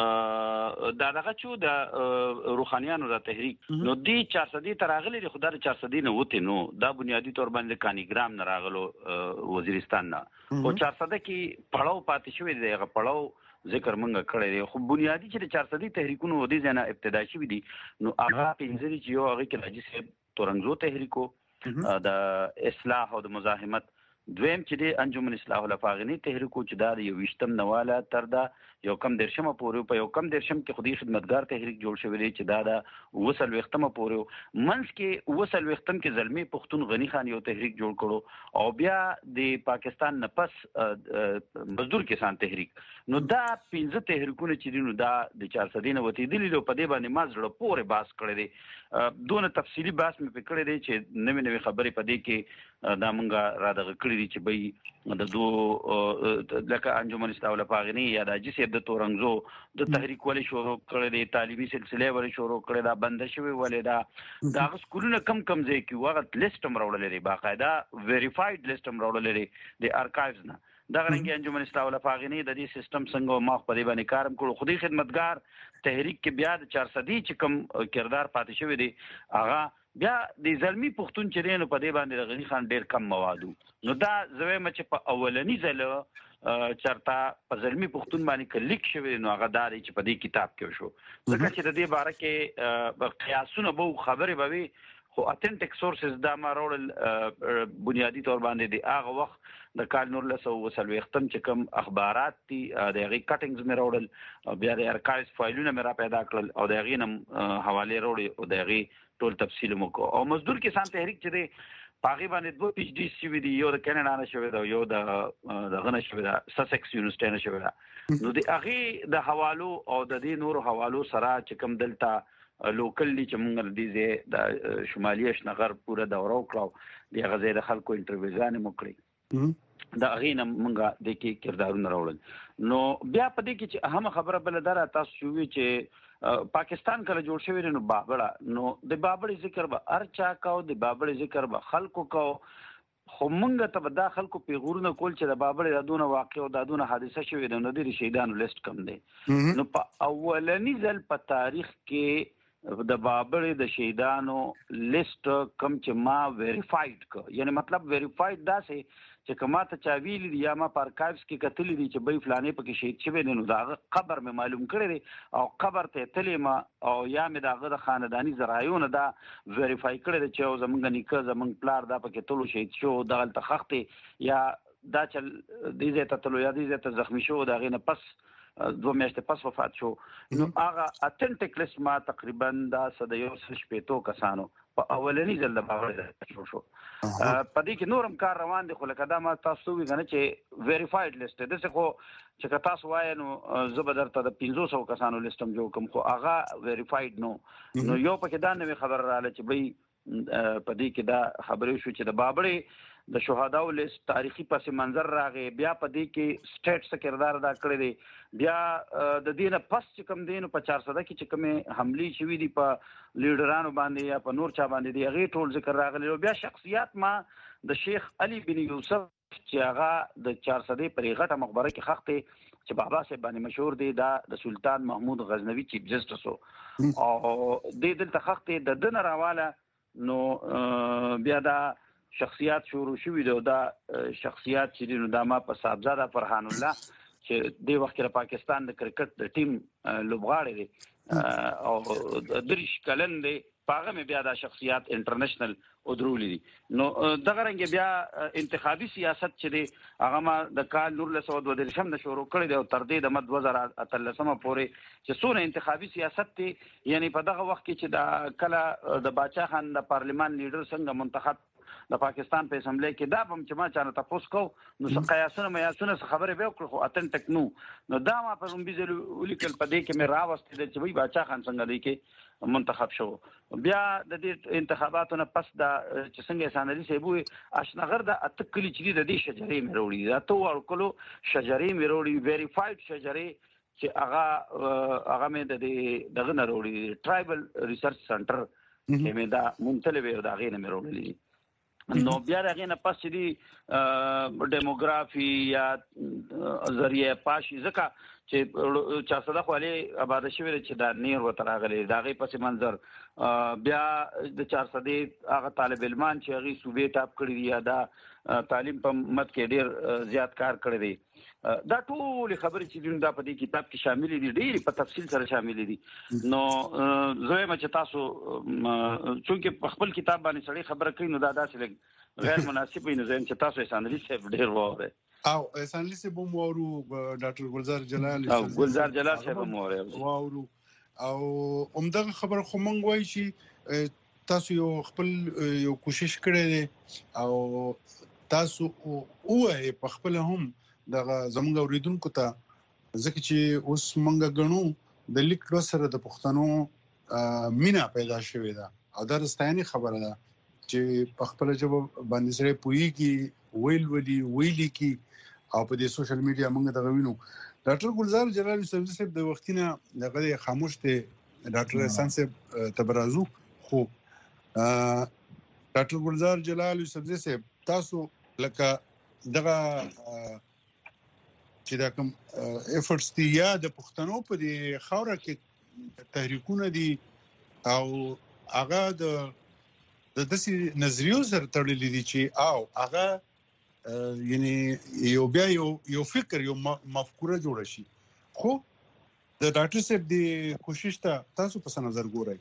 دا دغه چې د روحانيانو د تحریک نو دی چارسدي تراغلي خدای چارسدي نه وته نو دا بنیادی تور باندې کانیګرام نه راغلو وزیرستان نه او چارسده کې پړاو پاتې شوی دی. هغه پړاو ذکر منګه کړی دی خو بنیادی چې چارسدي تحریکونه ودی ځنه ابتدا شوی دي نو هغه پنځه چې یو هغه کې راځي سه تورنګزو تحریکو د اصلاح او د مزاحمت دویم چې د انجمن اصلاح الافاغنی تحریکو چې دا یو وشتم نواله تر دا یو کم درشمه پورې په یو کم درشم کې خودي خدمتګار تحریک جوړ شوی دی چې دا د وصل وختمه پورې منځ کې وصل وختم کې زلمی پښتون غنی خان یو تحریک جوړ کړو او بیا د پاکستان نه پس مزدور کسان تحریک نو دا پنځه تحریکونه چې دینو دا د چارسدي نه وتی دي په دې باندې ما زړه پورې باس کړی دی. دونه تفصیلی باس مې پکړی دی چې نوې نوې خبرې پدې کې دا مونږه را دغه کړی دي چې به د دو لکه انجمن اصلاح الافاغنی یا د جسې د تورنګزو د تحریک ولې شروع کړی دی تعلیمي سلسله ولې شروع کړی دا بند شوی ولې دا دا سکولونه کم کم ځای کې وغه لیست هم راوړل لري باقاعده ویریفاید لیست هم راوړل لري د ارکایوز نه دا غرنګي انجمن اصلاح الافاغنی د دې سیستم څنګه ما په دې باندې کارم کړو خودي خدمتګار تحریک کې بیا د چارسدي چې کم کردار پاتې شوی دی هغه بیا د زلمی پښتون چې رینو په دې باندې غنی خان ډیر کم موادو نو دا زوی مچ په اولنی ځل چرتا په زلمی پښتون باندې کلیک شوی نو هغه داري چې په دې کتاب کې شو ځکه چې د دې باره کې قیاسونه به خبرې به خو اتنټیک سورسز دا مارول بنیادی تور باندې دی هغه وخت د کال نور لسو وسلو ختم چې کوم اخبارات دي د هغه کټینګز مې راوړل بیا د ارکایوز فایلونه مې را پیدا کړل او د هغه نم حواله وروړي او د هغه ټول تفصیل مو کو او مزدور کسان تحریک چې دی پاغي باندې دوه پی ایچ ډی سی وی دی یو د کینیډا نه شوی دا یو د دغه نه شوی دا سسکس یونیورسيټي نه شوی دا نو د هغه د حوالو او د دې نور حوالو سره چې کوم دلته لوکلی چې موږ د دې د شمالي اشنغر پوره دوره وکړو د غزې د خلکو انټرویوزان مو کړی دا غینه موږ د کې کردارونه راوړل نو بیا په دې کې چې اهم خبره بل دره تاسو شوې چې پاکستان کله جوړ شوی نو بابړه نو د بابړې ذکر به ارچا کاو د بابړې ذکر به خلکو کو خو موږ ته به دا خلکو پیغورونه کول چې د بابړې دادونه واقع او دادونه حادثه شوې د نو د شهیدانو لیست کم دی نو په اولنی ځل په تاریخ کې د بابړې د شهیدانو لیست کم چې ما ویریفاید ک یعنی مطلب ویریفاید دا سه چې کما ته چا ویل دي یا ما په ارکایوز کې کتلې دي چې به فلانه پکې شهید شوی نو دا قبر مې معلوم کړی دی او قبر ته تلې ما او یا مې داغه د خاندانی زرایونه دا ویریفای کړی دی چې زمونږ نیکه زمونږ پلار دا پکې تلو شهید شو دغه تخته یا دا چې دې ته تلو یا دې ته زخمی شو دا غینه پس دوه میاشتې پس وفات شو نو هغه اتنټیک لیست ما تقریبا دا صد یو سل شپېتو کسانو په اولنی ځل د باور شو شو په دې کې نورم کار روان دي خو لکه دا ما تاسو وی کنه چې ویریفاید لیست د څه خو چې تاسو وایي نو زبردست د پنځه سوه کسانو لیستم جوړ کوم خو هغه ویریفاید نو نو یو پکې دا نوې خبر رااله چې بې په دې کې دا خبرې شو چې د بابړې د شهداو لیست تاریخي پس منظر راغی بیا په دې کې سټیټ څه کردار ادا کړی دی بیا د دې نه پس چې کوم دین په چار سده کې چې کومې حملې شوې دي په لیډرانو باندې یا په نور چا باندې دی هغه ټول ذکر راغلی بیا شخصیت ما د شیخ علي بن یوسف چې هغه د چار سده پرې غټه مقبره کې خښته چې بابا صاحب باندې مشهور دی دا د سلطان محمود غزنوي چیف جسټس او د دلته خښته د دن راواله نو بیا دا شخصیات شروع شوی دی دا شخصیات چې نو د ما په صاحبزاده فرحان الله چې د وخت کې پاکستان د کرکټ د ټیم لوبغاړی دی او دریش کلن دی پاغه مې بیا دا شخصیات انټرنیشنل ودرولې دي نو دغه رنګ بیا انتخابي سیاست چې دی هغه ما د کال نور له سود ودرشم د شروع کړی دی او تر دې د مد دوه زره اتلسمه پورې چې څونه انتخابي سیاست دی یعنی په دغه وخت کې چې دا کله د باچا خان د پارلیمان لیډر څنګه منتخب د پاکستان په اسمبلی کې دا بم چې ما چانه تاسو کو نو څه قیاسونه میاسونه خبره به وکړو خو اتنټک نو نو دا ما په رومبي زل ولیکل په دې کې مې راوستي د چې وای باچا خان څنګه دی کې منتخب شو بیا د دې انتخاباتو نه پس دا چې څنګه سانري سیبوي اشنغر د اتکلی چې د دې شجرې مې وروړي دا تو ورکلو شجرې مې وروړي ویریفاید شجرې چې هغه هغه مې د دې دغه نه وروړي ټرایبل ریسرچ سنټر کې مې دا مونتلوي دا غې نه مې وروړي نو بیا راغی نه پس دي ډیموګرافي یا ذریعہ پاشي ځکه چې چا صدا خو علي آباد شوی چې دا نیر وته راغلی دا غي پس منظر بیا د چار صدې هغه طالب علمان چې هغه صوبې ټاپ کړی دی دا تعلیم په مت کې ډیر زیات کار کړی دی دا ټول خبرې چې دا په دې کتاب کې شامل دي ډېر په تفصیل سره شامل دي نو زه ما چې تاسو چې په خپل کتاب باندې سړی خبره کوي نو دا داسې غیر مناسب وي نو زه چې تاسو احسانلی صاحب ډېر واره او احسانلی صاحب مو ورو ډاکټر ګلزار جلال او ګلزار جلال صاحب مو واره او عمدغه خبر خو مونږ وایي چې تاسو یو خپل یو کوشش کړی دی او تاسو اوه په خپل هم دغه زموږ اوریدونکو ته ځکه چې اوس مونږ غنو د لیک سره د پښتنو مینا پیدا شوې ده او دا ستایني خبره ده چې په خپل ژبه باندې سره پوېږي ویل ولي ویلي کی او په دې سوشل میډیا مونږ دغه وینو ډاکټر ګلزار جلال یوسف صاحب د وختینه دغه خاموش ته ډاکټر احسان صاحب تبرازو خو ډاکټر ګلزار جلال یوسف صاحب تاسو لکه دغه چې دا کوم افورټس دي یا د پښتنو په دې خاوره کې تحریکونه دي او هغه د د داسې نظریو سره تړلې دي چې او هغه یعنی یو بیا یو یو فکر یو مفکوره جوړ شي خو د ډاکټر صاحب دی کوشش ته تاسو په نظر ګورئ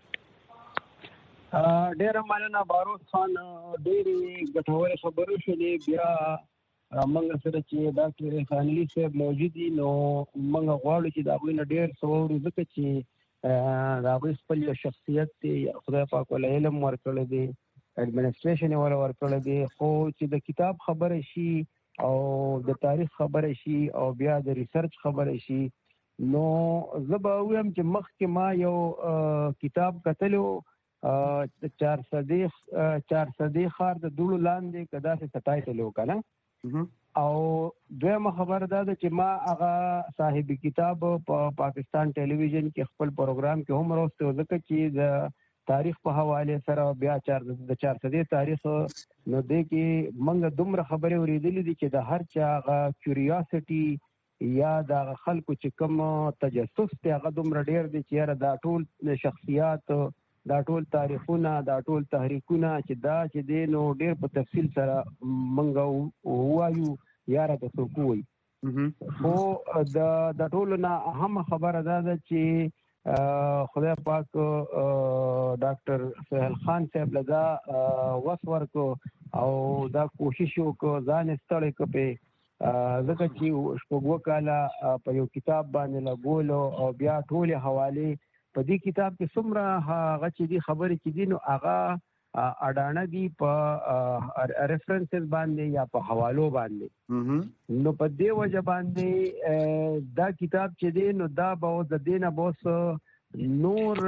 ډېر مننه باروت خان ډېر ګټور خبرو شولې بیا موږ سره چې ډاکټر احسانلی صاحب موجود دي نو موږ غواړو چې دا غوښنه ډېر څو ځکه چې دا غوښ خپل شخصیت دی خدای پاک ول علم ورکړل دی اډمنستریشن ول ورکړل دی خو چې د کتاب خبره شي او د تاریخ خبره شي او بیا د ریسرچ خبره شي نو زه به وایم چې مخکې ما یو کتاب کتلو چار صدې چار صدې خار د دولو لاندې کدا څه ټایټل وکړه او دویمه خبر دا ده چې ما هغه صاحب کتاب په پاکستان ټلویزیون کې خپل پروګرام کې هم راوسته ځکه چې د تاریخ په حواله سره بیا چار د چار صدې تاریخ نو د کې منګه دومره خبرې ورېدلې دي چې د هر چا هغه کیوریاسيټي یا د خلکو چې کوم تجسس ته هغه دومره ډېر دي چې دا ټول شخصیات دا ټول تاریخونه دا ټول تحریکونه چې دا چې دی نو ډېر په تفصیل سره مونږ وایو یاره د څوک وایي خو د ټولو نه اهم خبره دا ده چې خدای پاک ډاکټر سهیل خان صاحب لدا وس ورکو او دا کوشش وکړو ځان ستړی کړي ځکه چې شپږ کاله په یو کتاب باندې لګولو او بیا ټول حواله په دې کتاب کې څومره هغه چې دي خبرې چې دي نو هغه اډانه دي په ریفرنسز باندې یا په حوالو باندې نو په دې وجه باندې دا کتاب چې دی نو دا به د دینه بوس نور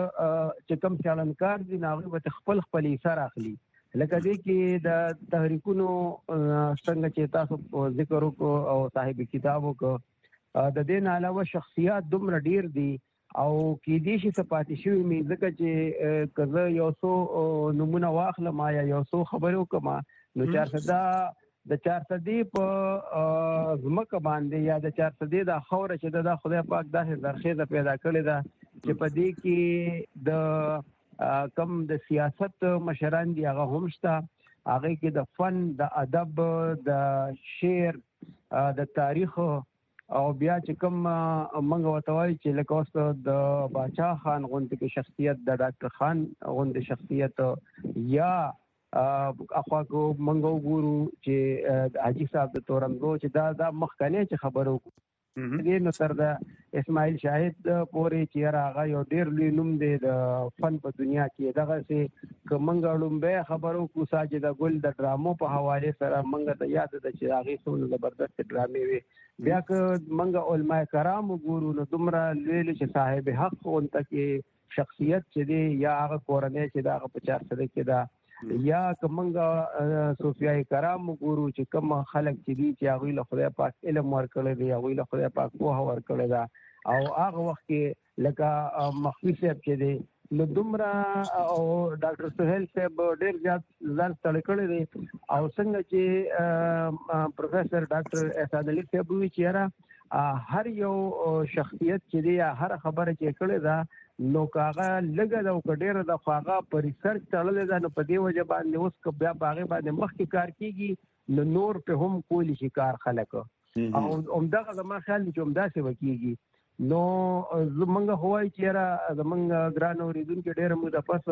چې کوم چلنکار دي هغه به خپل خپل اثر اخلي لکه دې کې د تحریکونو څنګه چې تاسو ذکر وکړو او صاحب کتابو کو د دې نه علاوه شخصیات دومره ډیر دي او کې دې شي صفات شوی می ځکه چې کزه یو څو نمونه واخلم یا یو څو خبرو کما نو چار صدا د چار صدی په زمکه باندې یا د چار صدی د خوره چې د خدای پاک داسې درخیزه پیدا کړې ده چې په دې کې د کم د سیاست مشران دی هغه هم شته هغه کې د فن د ادب د شعر د تاریخ او بیا چې کوم منګ وتوي چې لکه اوس د باچا خان غونډه کې شخصیت د ډاکټر خان غونډه شخصیت یا اخوا کو منګو ګورو چې حاجی صاحب د تورنګو چې دا د مخکنه چې خبرو دې نو سر د اسماعیل شاهد پورې چې راغی یو ډیر لوی نوم دی د فن په دنیا کې دغه سي کومنګړم به خبرو کو ساجد ګل د ډرامو په حواله سره منګ ته یاد د چې هغه څونه زبردست ډرامې وي بیا که منګ علماء کرام ګورو نو دومره لوی چې صاحب حق اونته کې شخصیت چې دی یا هغه کورنۍ چې دا په چار سره کې دا یا کومنګ صوفیای کرام ګورو چې کوم خلک چې دي چې هغه له خدای پاک علم ورکړي دی هغه له خدای پاک په ورکړي دا او هغه وخت کې لکه مخفي صاحب چې دی نو دومره او ډاکټر سہیل صاحب ډیر زیات ځان ستړي کړی دی او څنګه چې پروفیسور ډاکټر احسان علي صاحب وی چې هر یو شخصیت چې دی هر خبره چې کړی دا نو کاغه لګا دا وکړه د خواغه پر ریسرچ تړلې ده نو په دې وجه باندې اوس ک بیا باغې باندې مخکې کار کیږي نو نور په هم کولی شي کار خلک او عمدغه زما خیال چې عمدا څه وکیږي نو زمونږ هوای چې را زمونږ ګران اوریدونکو ډېر مو د پس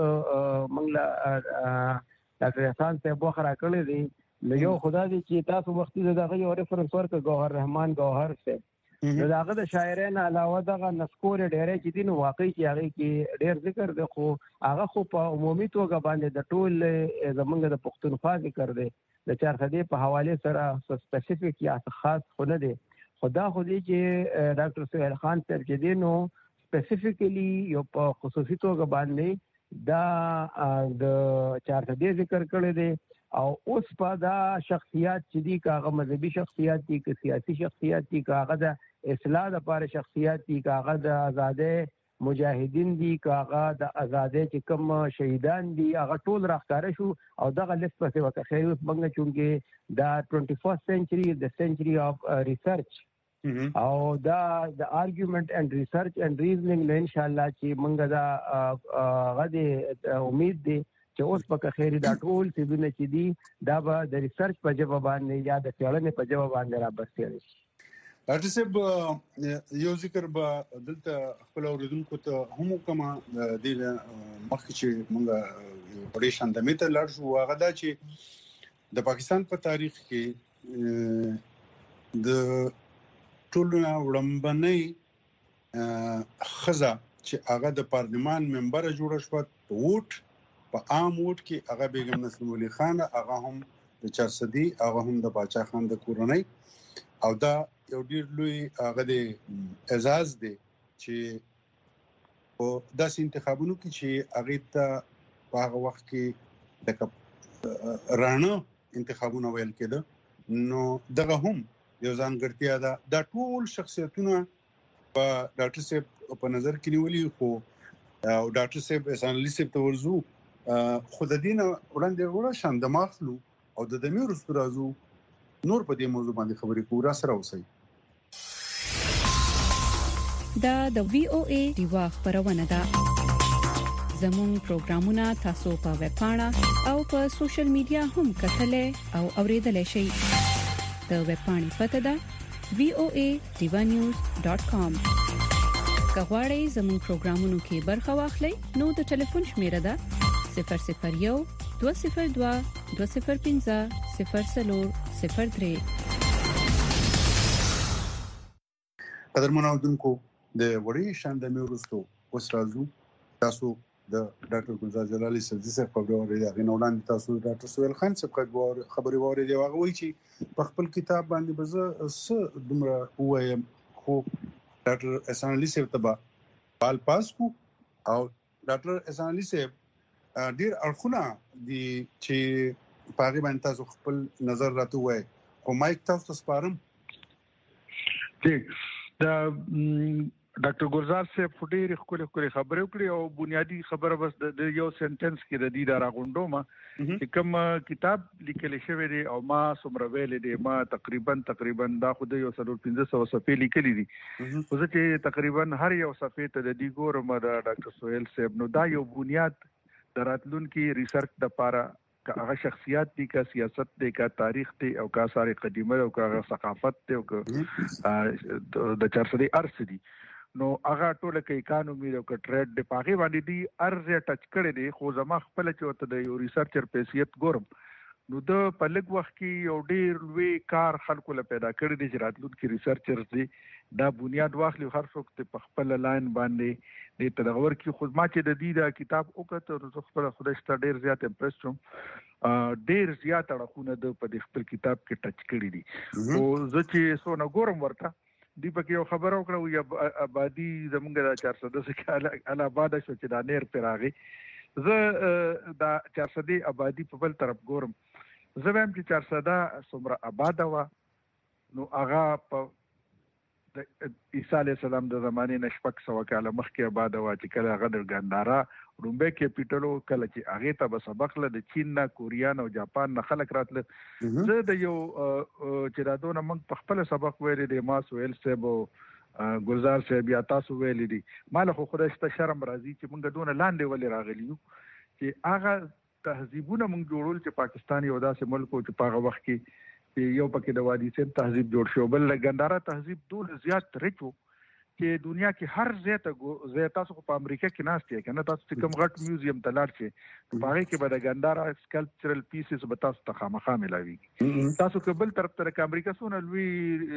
منګلا ډاکټر احسان صاحب وخرا کړی دی نو یو خدای دې چې تاسو وختي دغه یو ریفرنس ورکړ ګوهر رحمان ګوهر صاحب نو داغه د شاعرانو علاوه دغه نسکور ډېرې چې دین واقعي چې هغه کې ډېر ذکر دی خو هغه خو په عمومي توګه باندې د ټول زمونږ د پښتونخوا ذکر دی د چار صدې په حواله سره سپیسیفیک یا خاص خو نه دی خدا خو دې چې ډاکټر سہیل خان صاحب چې دی نو سپیسیفیکلی یو په خصوصي توګه باندې دا د چار صدې ذکر کړی دی او اوس په دا شخصیت چې دي کاغه مذهبي شخصیت دي که سیاسي شخصیت دي کاغه د اصلاح لپاره شخصیت دي کاغه د آزادۍ مجاهدین دي کاغه د آزادۍ چې کوم شهیدان دي هغه ټول راخاره شو او دغه لیست په وکه خیر اوس موږ چونګې دا ټوئنټي فرست سنچري د سنچري اف ریسرچ او دا د آرګومنت اند ریسرچ اند ریزنینګ ان شاء الله چې موږ دا غدي امید دي چې اوس په خیری دا ټول سیدونه چې دي دا به د ریسرچ په جواب باندې یا د څېړنې په جواب باندې را بسیږي ډاکټر صاحب یو ذکر به دلته خپل اوریدونکو ته هم کومه د مخکې چې موږ په ریشان د میته لار شو هغه دا چې د پاکستان په تاریخ کې د ټولنه وړمبنۍ خزه چې هغه د پارلمان ممبر جوړ شو ووټ په عام ووټ کې هغه بیگم نسیم ولی خان هغه هم د چار صدی هغه هم د باچا خان د کورنۍ او دا یو ډیر لوی هغه د اعزاز دی چې په داسې انتخابونو کې چې هغه ته په هغه وخت کې د رانه انتخابونه ویل کېده نو دغه هم یو ځانګړتیا ده دا ټول شخصیتونه په ډاکټر صاحب په نظر کې نیولي خو او ډاکټر صاحب احسان علي صاحب ته ورزو خود دینه وړاندې وړه شان د ماخلو او د دمیر استرازو نور په دې موضوع باندې خبرې کوو را سره اوسئ دا د وی او ای دیوا خبرونه ده زموږ پروگرامونه تاسو په ویب پاڼه او په سوشل میډیا هم کتلې او اوریدلای شئ د ویب پاڼې پته ده وی او ای دیوا نیوز ډاٹ کام کغواړئ زموږ پروگرامونو کې برخه واخلئ نو د ټلیفون شمیره ده صفر صفر یو دو صفر دو دو صفر پنځه صفر صفر صفر درې قدرمنو اوریدونکو د وړي شاندامي ورستو اوس راځو تاسو د ډاکټر ګلزار جلالي سبزي صاحب خبرې اورېدې هغې نه وړاندې تاسو ډاکټر سهیل خان صاحب خبرې واورېدې هغه وایي چې په خپل کتاب باندې به زه څه دومره ووایم خو ډاکټر احسان علي صاحب ته به بال پاس کو او ډاکټر احسان علي صاحب ډېر اړخونه دي چې په هغې باندې تاسو خپل نظر راته ووایئ خو مایک تاسو ته سپارم. ٹھیک د ډاکټر ګلزار صاحب ډېرې ښکلې ښکلې خبرې وکړې او بنیادي خبره بس د یو سنټنس کې د دې دا راغونډوم چې کوم کتاب لیکل شوی دی او ما څومره ویلې دی ما تقریبا تقریبا دا خو د یو څلور پنځه سوه صفحې لیکلي دي خو زه چې تقریبا هر یو صفحې ته د دې ګورم د ډاکټر سهیل صاحب نو دا یو بنیاد د راتلونکي ریسرچ دپاره هغه شخصیت دي کا سیاست دي کا تاریخ دي او کا ساري قدیمه او کا ثقافت دي او د چارسدي ارث دي نو هغه ټول کې اکانومي او ټریډ د پاغي باندې دي ارزه ټچ کړي دي خو زما خپل چوته د یو ریسرچر پیسیت ګورم نو د په لږ وخت کې یو ډیر لوی کار خلکو له پیدا کړی دي چې راتلونکي ریسرچرز دي دا بنیاد واخلي هر څوک ته په خپل لاین باندې د تدغور کې خدما چې د دې دا کتاب وکړه زه خپل خدای ستاسو ډیر زیات امپرس شوم ډیر زیات اړخونه د په خپل کتاب کې ټچ کړی دي او زه چې سونه ګورم ورته دی په یو خبرو کړو یا آبادی زمونږ د چارسده څخه ال آباد شو چې دا نیر پراغي زه دا چارسده آبادی په بل طرف ګورم زه هم چې چارسده څومره آباد و نو هغه په د عیسی علی السلام د زمانه نشپک سو کاله مخکې آباد و چې کله هغه د ګندارا رومبه کیپټلو کله چې هغه ته به سبق له د چین نه کوریا او جاپان نه خلک راتله زه د یو چې دا دونه موږ په خپل سبق ویلې د ما سویل صاحب ګلزار صاحب یا تاسو ویلې دي مال خو خدای ست شرم راځي چې موږ دونه لاندې ولې راغلیو چې هغه تهذیبونه موږ جوړول چې پاکستان یو داسې ملک او چې په هغه وخت کې یو پکې د وادي سیم تهذیب جوړ شو بل ګندارا تهذیب ډول زیات ریچو چې دنیا کې هر ځای ته زه تاسو په امریکا کې ناشته کنه تاسو کوم غټ میوزیم ته لاړ شئ په هغه کې به د ګندارا سکلپچرل پیسز به تاسو ته خامخا ملاوي تاسو کې بل طرف ته امریکا سونه لوی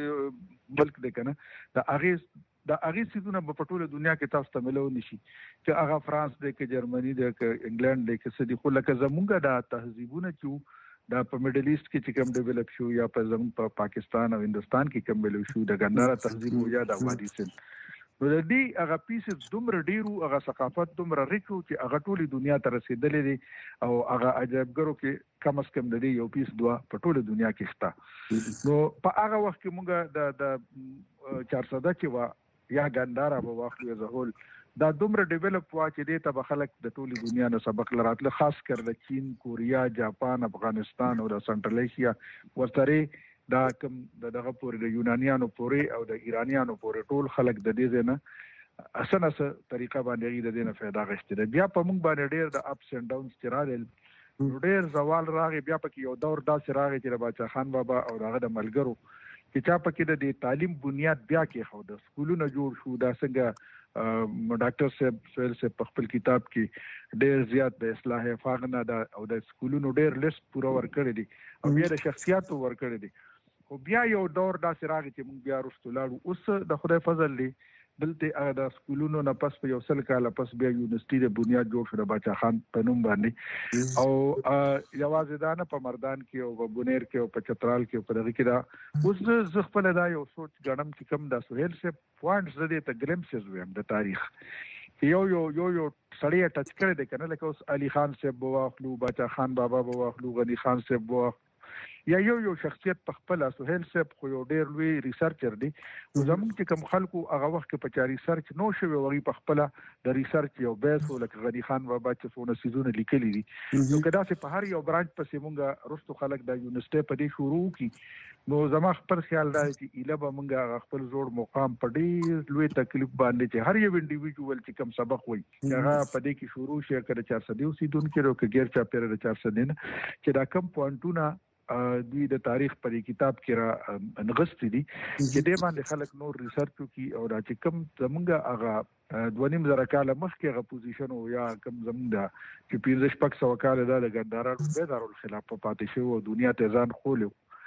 ملک دی کنه د هغه د هغه سيزونه په ټوله دنیا کې تاسو ته ملو نشي چې هغه فرانس دی کې جرمني دی کې انګلند دی کې سدي خو لکه زمونږ د تهذیبونه چې دا په میډل ایست کې چې کوم ډیولپ شو یا په زموږ په پاکستان او هندستان کې کوم ډیولپ شو د ګندارا تهذیب او یا د وادي سند نو د دې هغه پیسز دومره ډیرو هغه ثقافت دومره ریچو چې هغه ټولي دنیا ته رسیدلې دي او هغه عجایبګرو کې کم از کم د دې یو پیس دوا په ټوله دنیا کې شته نو په هغه وخت کې موږ د د چارسده کې وا یا ګندارا په واخلو زهول دا دومره ډیولپ وا چې دې ته به خلک د ټولي دنیا نه سبق لراتله خاص کر د چین کوریا جاپان افغانستان او د سنټرل ایشیا ورته دا کوم دغه پورې د یونانیانو پورې او د ایرانیانو پورې ټول خلک د دې نه اسنه سره طریقه باندې د دې نه فائدہ غشته بیا په موږ باندې ډېر د اپس اینڈ ډاونز چرال ډېر زوال راغی بیا پکې یو دور داسې راغی چې د باچا خان بابا او دغه د ملګرو چې چا پکې د تعلیم بنیاد بیا کې خو د سکولونو جوړ شو دا څنګه ډاکټر صاحب سویل صاحب په خپل کتاب کې ډېر زیات د اصلاح فاغنه دا او د سکولونو ډېر لیست پوره ورکړی دي او بیا د شخصیاتو ورکړی دي خو بیا یو دور داسې راغی چې موږ بیا وروسته لاړو اوس د خدای فضل دی دلته هغه د سکولونو نه پس په یو سل کاله پس بیا یونیورسيټي د بنیاد جوړ شو د باچا خان په نوم باندې او یوازې دا نه په مردان کې او په بونیر کې او په چترال کې په دغه کې دا اوس زه خپل دا یو سوچ غنم چې کوم د سهیل سے پوینټس زده ته ګلمسز ویم د تاریخ یو یو یو یو سړی ټچ کړی دی کنه لکه اوس علي خان صاحب بواخلو باچا خان بابا بواخلو غنی خان صاحب بواخلو یا یو یو شخصیت په خپل سهیل صاحب خو یو ډیر لوی ریسرچر دی زموږ چې کوم خلکو هغه وخت کې په چا ریسرچ نو شوی وری په خپل د ریسرچ یو بیس ولکه غنی خان بابا چې څونه سيزونه لیکلي دي نو کدا چې په هر یو برانچ پسې مونږه رستو خلک د یونیورسيټي په دې شروع کی نو زما خپل خیال دا چې ایله به مونږه خپل زوړ مقام په دې لوی تکلیف باندې چې هر یو انډیویډوال چې کوم سبق وای هغه په دې کې شروع شي کړه چار سو دیو سي دون کې ورو کې غیر چا پیر د چار سو دین چې دا کم پوینټونه دوی د تاریخ پر کتاب کې را نغست دي چې د باندې خلک نور ریسرچ کوي او دا چې کوم زمونږه هغه دونیم زره کاله مخکې غو پوزیشن او یا کوم زمونږه چې پنځه شپږ سو کاله د ګندارا به دارو خلاف پاتې شو او دنیا ته ځان خولو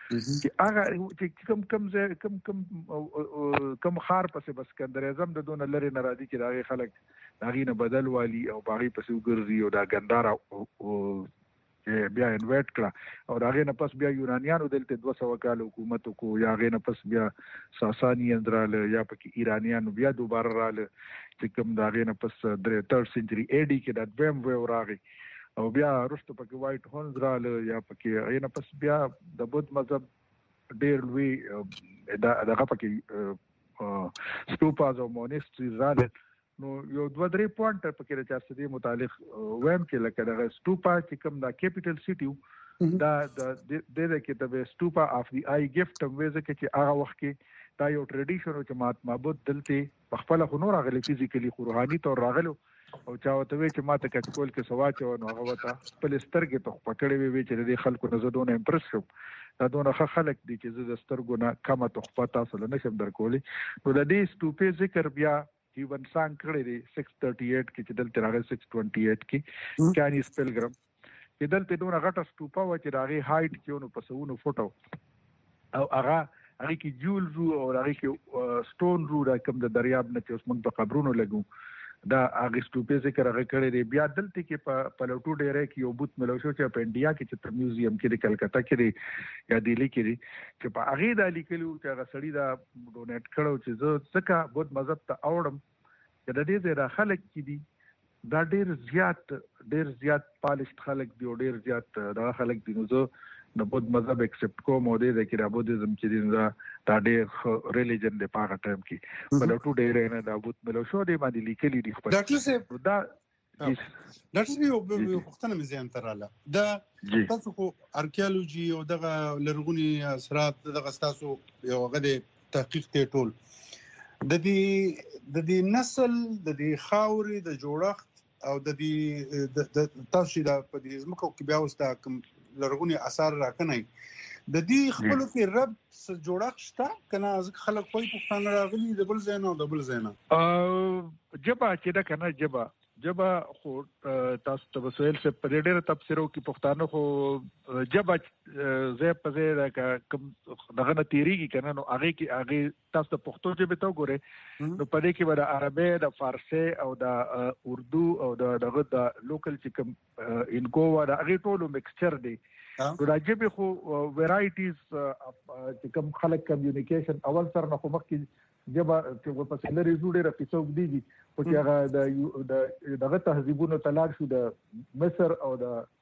چې هغه چې کم کم ځای کم کم کم خار پسې بس کندر اعظم د دون لری ناراضي چې داغه خلک داغه نه بدل والی او باغی پسې وګرځي او دا ګندارا بیا انویټ کړه او داغه نه پس بیا یونانیانو دلته دوه سوه کال حکومت کو یا غه نه پس بیا ساسانی اندرال یا پکې ایرانیانو بیا دوباره رااله چې کوم داغه نه پس د تھرډ سنچري اي ډي کې د دویم ویو راغی او بیا رښتو پکې وایټ هونز رااله یا پکې غه نه پس بیا د بودھ مذهب ډېر لوی دا دغه پکې ستوپاز او مونستریز رااله نو یو دوه درې پوینټ پکې د چارسدي متعلق ویم کې لکه دغه ستوپا چې کوم دا کیپټل سټي دا د د کې د ستوپا اف دی آی گیفت ویزه کې چې هغه وخت کې دا یو ټریډیشن او چې مات معبود دلته خپل خنور راغلي فزیکلی روحاني تور راغلو او چا وته وی چې ماته کټکول کې سوا چو نو هغه وته خپل سترګې ته پکړې وی چې د خلکو نه زدونه امپرس شو دا دونه خلک دي چې د سترګو نه کمه تخپه تاسو له نشم درکولي نو د دې ستوپې ذکر بیا ایون سان کړی دی six thirty-eight کې چې دلته راغی six twenty-eight کې کانیس پلګرام چې دلته دونه غټه ستوپا و چې راغی هایټ کې نو پسونو فوټو او هغه هغه کې جول رو او هغه کې سټون رو را کوم د دریاب نه چې اوس موږ په قبرونو لګو دا هغه ستوپې ذکر هغه کړی دی بیا دلته کې په پلوټو ډیره کې یو بوت ملو شو چې په انډیا کې چې میوزیم کې د کلکتا کې دی یا دلی کې دی چې په هغه د لیکلو چې هغه سړی دا ډونیټ کړو چې زه څنګه بودھ مذهب ته اوړم چې د دې ځای خلک کې دي دا ډیر زیات ډیر زیات پالشت خلک دی او ډیر زیات دا خلک دی نو زه د بودھ مذهب ایکسپټ کوم او دې کې را بودھزم چې دا دا ډېر ریلیجن دی په هغه ټایم کې بل ټو ډېر نه دا بوت بل شو دی باندې لیکلي دي خپل ډاکټر صاحب دا ډاکټر صاحب یو پوښتنه مې ځان تراله دا تاسو کو ارکیالوجي او دغه لرغونی اثرات دغه تاسو یو غده تحقیق ته ټول د دې د دې نسل د دې خاوري د جوړښت او د دې تاسو د په دې زمکو کې بیا وستا کوم لرغونی اثار راکنه د دې خپل کې رب جوړښت شته کنه خلک کوئی پښتانه راغلي د بل ځای نه د بل ځای نه ا جبا چې دا کنه جبا جبا خو تاسو ته وسویل څه په ډېر تفسیرو کې پښتانه خو جبا زه په زه دا کوم دغه نتیریږي کنه نو هغه کې هغه تاسو ته پښتو ژبه ته ګوره نو په دې کې به د عربی د فارسی او د اردو او د دغه د لوکل چې کوم انکو و د هغه ټولو میکسچر دی نو د ژبې خو ویرایټیز چې کوم خلک کمیونیکیشن اول سره نه خو مخکې جبا چې په سلری جوړه رپیسوک دي په چې هغه د دغه تهذیبونو تلاړ شو د مصر او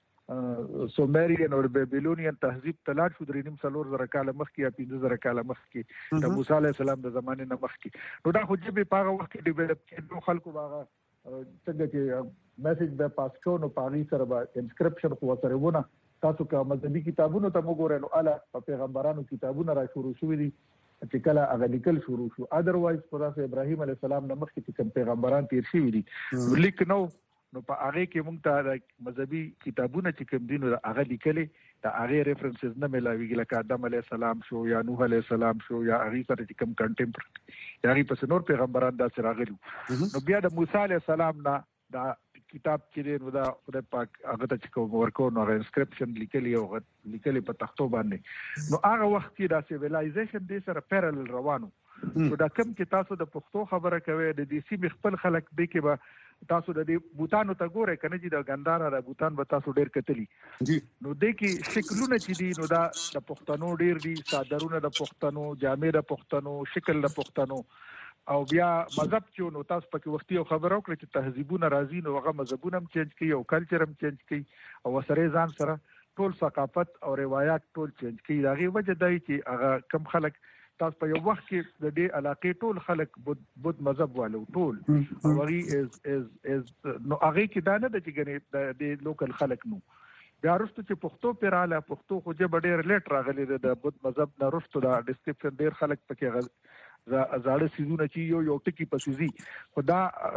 د سومریان او بیبیلونین تهذیب تلاړ شو درې نیم څلور زره کال مخکې یا پنځه زره کال مخکې د موسی علی السلام د زمانه نه مخکې نو دا خو جبې په هغه وخت کې ډیولپ کېدو خلکو باغه څنګه چې میسج به پاس کو نو پاغي سره به انسکرپشن خو سره ونه تاسو که مذهبي کتابونو ته وګورئ نو اله په پیغمبرانو کتابونه را شروع شوي دي چې کله هغه لیکل شروع شو ادروایز په داسې ابراهیم علیه السلام نه مخکې کوم پیغمبران تیر شوي دي لیک نو نو په هغه کې موږ ته مذهبي کتابونه چې کوم دي نو هغه لیکلي دا هغه ریفرنسز نه ملاويږي لکه آدم علیه السلام شو یا نوح علیه السلام شو یا هغه سره چې کوم کنټمپرری یا هغه پس نور پیغمبران داسې راغلي نو بیا د موسی علیه السلام نه دا کتاب چې دی نو دا خدای پاک هغه ته چې کوم ورکو نو انسکرپشن لیکلی او لیکلی په تختو باندې نو هغه وخت کې دا سیویلایزیشن د سره پیرالل روانو نو دا کوم چې تاسو د پښتو خبره کوي د دې سیمې خپل خلک دی کې به تاسو د دې بوتانو ته ګورئ کنه چې د ګندارا د بوتان به تاسو ډیر کتلی نو د کې شکلونه چې دي نو دا د پښتنو ډیر دي صادرونه د پښتنو جامې د پښتنو شکل د پښتنو او بیا مذهب چې نو تاسو پکې وختي یو خبر او کړ چې تهذیبونه راځي نو هغه مذهبونه هم چینج کوي او کلچر هم چینج کوي او سره ځان سره ټول ثقافت او روایت ټول چینج کوي دا غي وجه دی چې هغه کم خلک تاسو په یو وخت کې د دې علاقې ټول خلک بودھ مذهب والو ټول او هغه از از از نو هغه کې دا نه د چې ګنې د لوکل خلک نو بیا وروسته چې پښتو پیراله پښتو خو جبه ډېر لیټ راغلی د بودھ مذهب نه وروسته دا ډسکرپشن ډېر خلک پکې زاړه سیزونه چې یو یو ټکی پسیزي خدا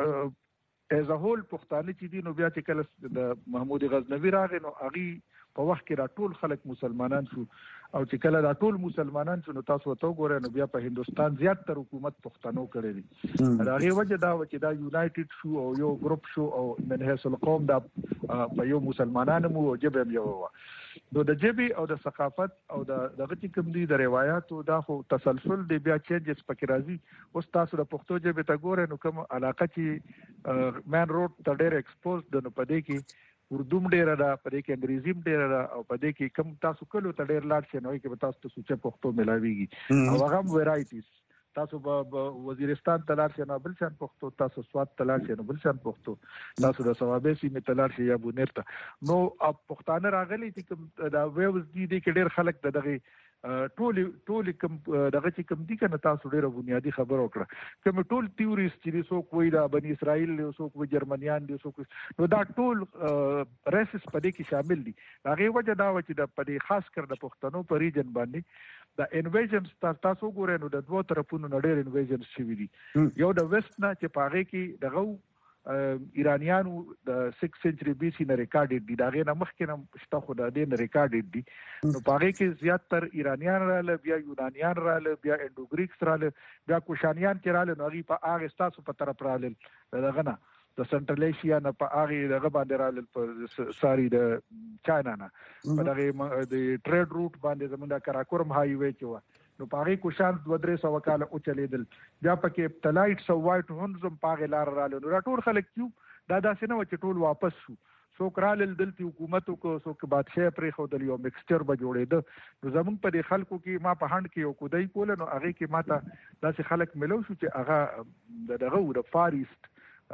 ایز ا هول پښتانه چې دي نو بیا چې کله د محمود غزنوی راغی نو هغه په وخت کې را ټول خلک مسلمانان شو او چې کله دا ټول مسلمانان شو نو تاسو ته وګورئ نو بیا په هندستان زیات تر حکومت پښتنو کړی دي دا غي وجه دا چې دا یونایټډ شو او یو ګروپ شو او من هیڅ القوم دا په یو مسلمانانو مو جبه یو نو د جبي او د ثقافت او د دغه چې کوم دي د روایتو دا خو تسلسل دی بیا چینجز پکې راځي اوس تاسو د پښتو ژبې ته ګورئ نو کوم علاقه چې مین روډ ته ډېر ایکسپوز د نو پدې کې اردو ډېر ده پدې کې انګریزي ډېر ده او پدې کې کوم تاسو کلو ته ډېر لاړ شئ نو کې به تاسو ته سوچه پښتو ملاويږي او هغه ورایټیز تاسو به وزیرستان ته لاړ شئ نو بل شان پښتو تاسو سواد ته لاړ شئ نو بل شان پښتو تاسو د ثوابې سیمې ته لاړ شئ یا بونیر ته نو پښتانه راغلي چې کوم دا ویوز دي د ډېر خلک دغه ټول ټول کوم دغه چې کوم دي کنه تاسو ډیره بنیادی خبر وکړه کوم ټول تیوریست چې سو کوی دا بنی اسرائیل له سو کوی جرمنیان دي سو نو دا ټول ریسس په دې کې شامل دي هغه وجه دا و چې د په خاص کر د پښتنو په ریجن باندې د انویژنز تاسو ګورئ نو د دوه طرفونو نړۍ انویژنز شوی دي یو د ویسټ نه چې پاغه کې دغه ایرانیانو د سکس سنچري بي سي نه ریکارډ دي دا غي نه مخکې نه شته خو د دې نه ریکارډ دي نو پاره کې زیاتره ایرانیان رااله بیا یونانیان رااله بیا انډو ګریکس رااله بیا کوشانیان چې رااله نو غي په هغه ستاسو په طرف رااله دغه نه د سنټرل ایشیا نه په هغه دغه باندې رااله په ساري د چاینا نه په دغه د ټریډ روټ باندې زمونږ د کراکورم هاي وے چې نو پاره کوشان دوه درې سو کاله او چلیدل بیا پکې تلایټ سو وایټ هونزم پاغه لار رااله نو ټول خلک کیو دا داسې نه و چې ټول واپس شو سو کرال دلته حکومت کو سو کې بادشاہ پرې خو د یو مکسچر به جوړېده نو زمون په دې خلکو کې ما په هند کې یو کودای کول نو هغه کې ماته داسې خلک ملو شو چې هغه دغه د فاریست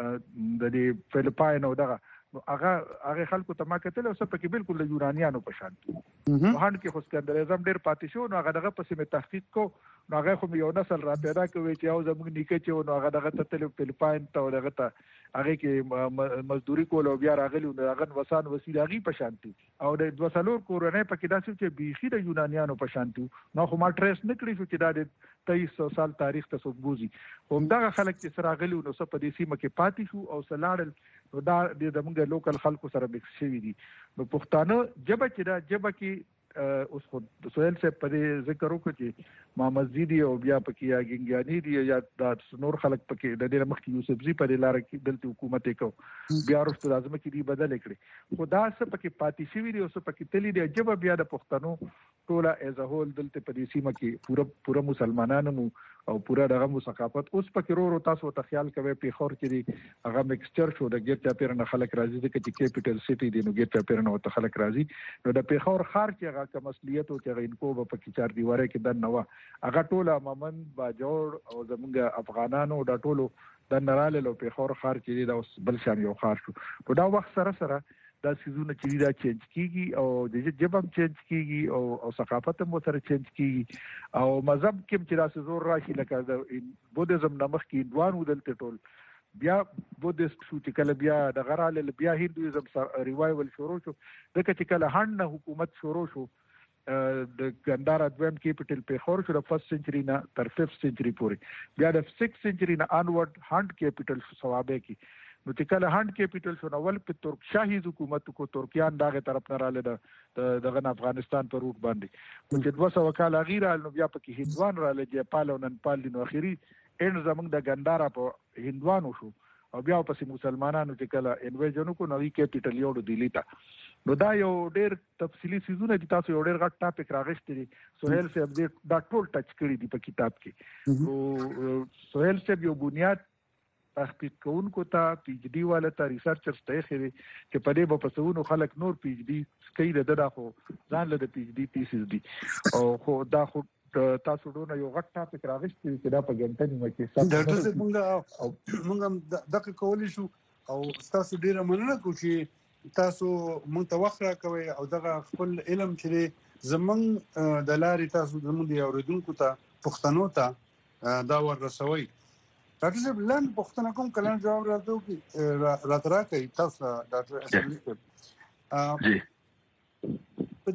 د دې فلیپاین او دغه نو هغه هغه خلکو ته ما کتل او څه پکې بالکل د یونانیانو په شان په هند کې خو سکندریزم ډېر پاتې شو نو هغه دغه پسې مې تحقیق کو نو هغه خو یو نسل را پیدا کوي چې یو زموږ نیکه چې نو هغه دغه ته فلیپاین ته دغه ته هغه کې مزدوري کول او بیا راغلی نو هغه وسان وسیلاغي په شانتي او د دوه سلور کورنۍ پکې داسې چې بيخي د یونانیانو په شانتي نو خو ما ټریس نکړی شو چې دا د تیئیس سو سال تاریخ ته ثبوزي همدغه خلک چې سره غلي نو څه په دې سیمه کې پاتې شو او سلاړل نو دا د زموږ لوکل خلکو سره مکس شوی دي نو پښتانه جبه چې دا جبه کې اوس خو سویل سے په ذکر وکړي چې ما مسجد او بیا پکې یا ګنګیانی دي یا د نور خلک پکې د دې مخکې یوسف زی په لار کې دلته حکومت وکاو بیا ورسته لازم کې دی بدل کړي خو دا څه پکې پاتې شوی دي او څه پکې تللی دي جبه بیا د پښتنو ټوله ایز ا هول دلته په دې سیمه کې پوره پوره مسلمانانو او پورا دغه ثقافت اوس پکې رو رو تاسو ته خیال کوي په خور کې دي هغه مکسچر شو د ګیر چاپیر نه خلک راځي د کې کیپټل سټي دی نو ګیر چاپیر نه ته خلک راځي نو د پیښور خار چې هغه کوم مسلیت او چې انکو په کې چار دیواره کې د نو هغه ټوله ممن باجوړ او زمونږ افغانانو د ټولو د نراله لو پیښور خار چې دا بل شان یو خار شو په دا وخت سره سره دا سيزونه چې دا چینج کیږي او د جبم چینج کیږي او او ثقافت هم سره چینج کیږي او مذهب کې چې دا زور راشي لکه د بودیزم نمخ کې دوان ودلته ټول بیا بودیست شو چې کله بیا د غراله بیا هندویزم ریوایول شروع شو دغه چې کله هند حکومت شروع شو د ګندارا دویم کیپټل په خور شو د فرست سنچري نه تر ففت سنچري پورې بیا د سکس سنچري نه انورډ هند کیپټل شو ثوابه کې نو چې کله هند کیپټل شو نو ول په ترک شاهي حکومت کو ترکیان دغه طرف نه رااله د دغه افغانستان پر روټ باندې چې دوه سو کال غیر نو بیا پکې هندوان رااله جاپال او ننپال نو اخیری ان زمنګ د ګندارا په هندوانو شو او بیا پسې مسلمانانو چې کله انویژن کو نوې کیپټل یو د دلی ته نو دا یو ډېر تفصیلی سيزونه دي تاسو یو ډېر غټ ټاپک راغشتي سہیل سے اپډیټ دا ټول ټچ کړی دی په کتاب کې نو سہیل سے یو بنیاد تحقیق کوونکو ته پی ایچ D والا ته ریسرچرز ته خېری چې په دې په پسونو خلک نور پی ایچ D کوي د دغه خو ځان له پی ایچ D تیسیس دي او خو دا خو تاسو ډونه یو غټ ټاپک راغشتي چې دا په ګنټه نیمه کې دا ټول موږ موږ دغه کولی شو او تاسو ډیره مننه کوم چې تاسو مونږ ته وخت راکوي او دغه خپل علم چې زمون د لارې تاسو زمون دی اوریدونکو ته پښتنو ته دا ورسوي ډاکټر صاحب لاند پښتنه کوم کلن جواب راځو کی راترا کوي تاسو ډاکټر اسمبلی ته جی په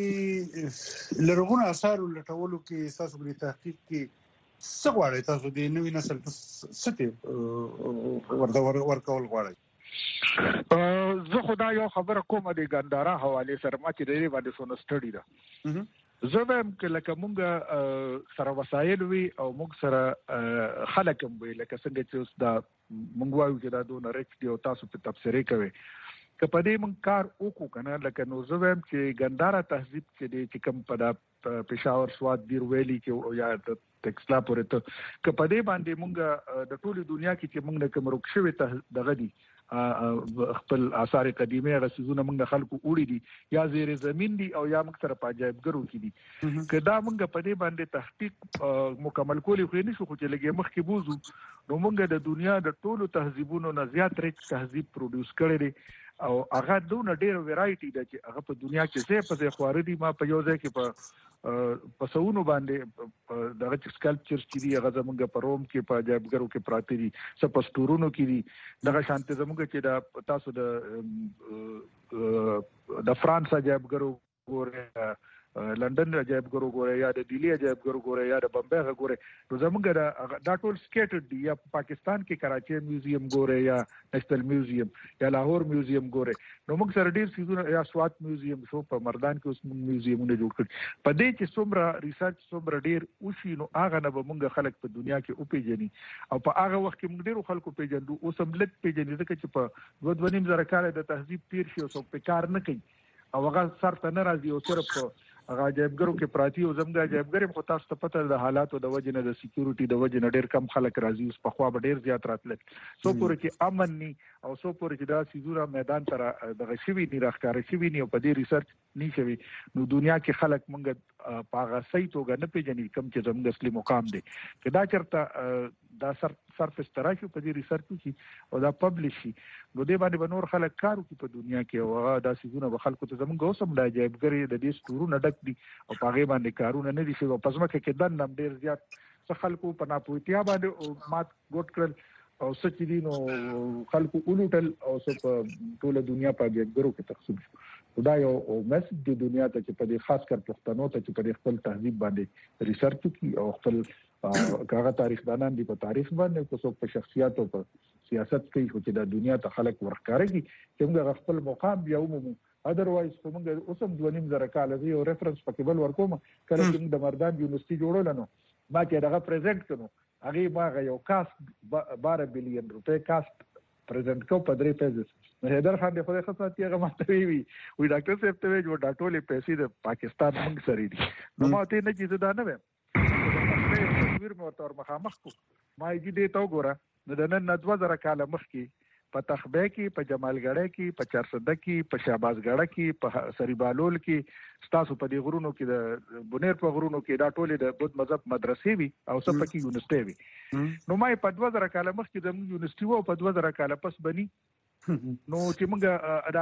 دې لرغون آثار لټولو کې تاسو په تحقیق کې څه غواړئ تاسو د نوې نسل څه ورته ورکول غواړئ زه خدای یو خبره کوم د ګندارا حواله سره ما چې د باندې سونه سټډي ده زه به لکه مونږ سره وسایل وي او مونږ سره خلک هم وي لکه څنګه چې اوس دا مونږ وایو چې دا دونه ریچ دی او تاسو په تفسیرې کوي کپدې من کار وکړو کنه لکه نو زویم چې ګندارا تهذیب کې د چې کم په پېښور سواد دیر ویلي کې یا د ټکسلا پورې ته کپدې باندې مونږ د ټولي دنیا کې چې مونږ کوم رکشوي ته دغه دي خپل آثار قدیمه غسیزونه موږ خلکو وړي دي یا زیر زمين دي او یا موږ سره پاجایبګرو کې دي کدا موږ په دې باندې تحقیق مکمل کولی خو نه شو خو چې لګي مخ کې بوزو نو موږ د دنیا د ټولو تهذیبونو نه زیات ریچ تهذیب پروډوس کړی دي او هغه دونه ډېر ویرایټي ده چې هغه په دنیا کې څه په ځای خواري دي ما په یو ځای کې په پسونو باندې دغه سکالپچر چې دی هغه زمونږ په روم کې په جابګرو کې پراته دي سپستورونو کې دي دغه شانته زمونږ چې د تاسو د د فرانس جابګرو ګوره لندن جابګرو ګوره یا د دلی جابګرو ګوره یا د بمبئی ګوره نو زمونږ دا ټول سکیټډ دي یا پاکستان کې کراچي میوزیم ګوره یا نېشنل میوزیم یا لاهور میوزیم ګوره نو موږ سره ډیر سيزونه یا سوات میوزیم شو په مردان کې اوس میوزیمونه جوړ کړي په دې چې څومره ریسرچ څومره ډیر وشي نو هغه نه به موږ خلک په دنیا کې او پیژني او په هغه وخت کې موږ ډیر خلکو پیژندو اوس هم لږ پیژني ځکه چې په دوه دوه نیم زره کال د تهذیب تیر شي او څوک په کار نه کوي او هغه سر ته نه راځي او صرف هغه جایبګرو کې پراتی او زمګا جایبګر خو تاسو ته پته د حالاتو د وجې نه د سکیورټي د وجې نه ډیر کم خلک راځي اوس په خوا به ډیر زیات راتل سو پورې چې امن ني او سو پورې چې دا سيزونه میدان تر د غشوي ني راخاره شوي ني او په دې ریسرچ ني شوي نو دنیا کې خلک مونږ پاغه صحیح توګه نه پیژني کم چې زموږ اصلي مقام دی کدا چرته دا سر سرفس تراشو په دې ریسرچ کې او دا پبلش شي نو دې باندې بنور خلک کارو کې په دنیا کې او دا سيزونه به خلکو ته زموږ اوسم د جایبګری د دې ستورو ډک دي او پاغه باندې کارونه نه دي شي په پزما کې د نم ډیر زیات څه خلکو په ناپوهتیا باندې مات ګوت کړل او سچ دي نو خلکو اولټل او څه ټول دنیا په جایبګرو کې تقسیم شو دا یو میسج د دنیا ته چې په دې خاص کر پښتنو ته چې په خپل تهذیب باندې ریسرچ کوي او خپل کاغه تاریخ دانان دي په تاریخ باندې کو څو په شخصیت او په سیاست کې خو چې د دنیا ته خلک ورکاري چې موږ خپل مقام بیا ومو اذروایز کومه اوسم دوه نیم زره کال دی او ریفرنس پکې بل ورکوم کله چې د مردان یونیورسيټي جوړول نو ما چې دغه پریزنټ کړو هغه ما یو کاست بارہ بلین روپے کاست پریزنټ کو په درې پیجز نو هیدر خان د خدای خصاصي هغه ماته وی وی ډاکټر صاحب ته وی جو ډاټولې پیسې د پاکستان موږ سره دي نو ما ته نه چې دا نه ویم تصویر مو تور مخامخ کو ما یې دې تا وګوره نو د نن دوه زره کال مخکې په تخبه کې په جمالګړې کې په چارسده کې په شهبازګړه کې په سریبالول کې ستاسو په دې غرونو کې د بونیر په غرونو کې دا ټولې د بود مذهب مدرسې وي او څه پکې یونیورسيټي وي نو ما په دوه زره کال مخکې د یونیورسيټي وو په دوه زره کال پس بني نو چې موږ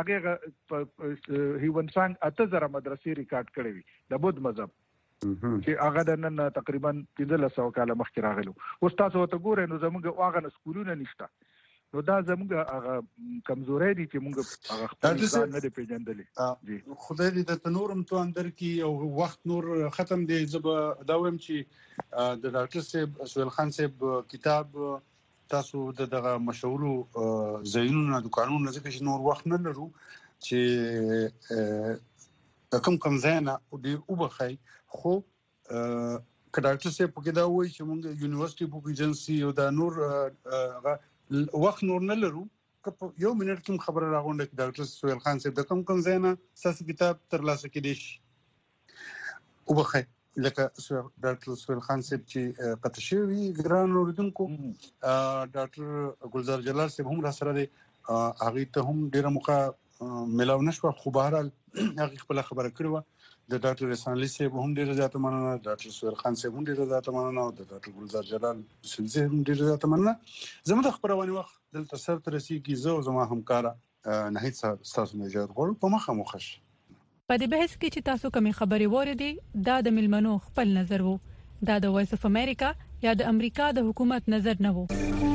داګه هیون سانګ اته زره مدرسې ریکارډ کړې وي د بود مذهب چې هغه د نن تقریبا پنځه سوه کال مخکې راغلو اوس تاسو ته ګورئ نو زموږ هغه سکولونه نشته نو دا زموږ هغه کمزوري دي چې موږ هغه خپل ځان نه پیژندلې خدای دې د تنورم تو اندر کې او وخت نور ختم دی زب دا ویم چې د ډاکټر صاحب سهیل خان صاحب کتاب تاسو دغه مشهور زینونو دکانونو ځکه چې نور وخت نه لرو چې کم کم زینا او ډیر وبخای خو ک ډاکټر صاحب په کې دا وایي چې موږ یونیورسيټي بوک ایجنسی او دا نور هغه وخت نور نه لرو که یو منټ کې خبره راغونډه کې ډاکټر سهیل خان صاحب د کم کم زینا تاسو کتاب تر لاسه کې دي وبخای لکه ډاکټر سهیل خان صاحب چې قطع شوی ګران اوریدونکو ډاکټر ګلزار جلال صاحب هم را سره دي هغه ته هم ډیره موقع ملاو نشو خو بهرحال هغه خپل خبره کړو د ډاکټر احسان علي صاحب هم ډیره زیاته مننه ډاکټر سهیل خان صاحب هم ډیره زیاته مننه او د ډاکټر ګلزار جلال صاحب هم ډیره زیاته مننه زموږ د خبرونه وخت دلته سر تر رسیدي زه او زما همکارا نه هیڅ تاسو نه اجازه غواړم په مخه مخش په دې بحث کې چې تاسو کومې خبرې وریدي دا د ملمنو خپل نظر وو دا د وایس اف امریکا یا د امریکا د حکومت نظر نه وو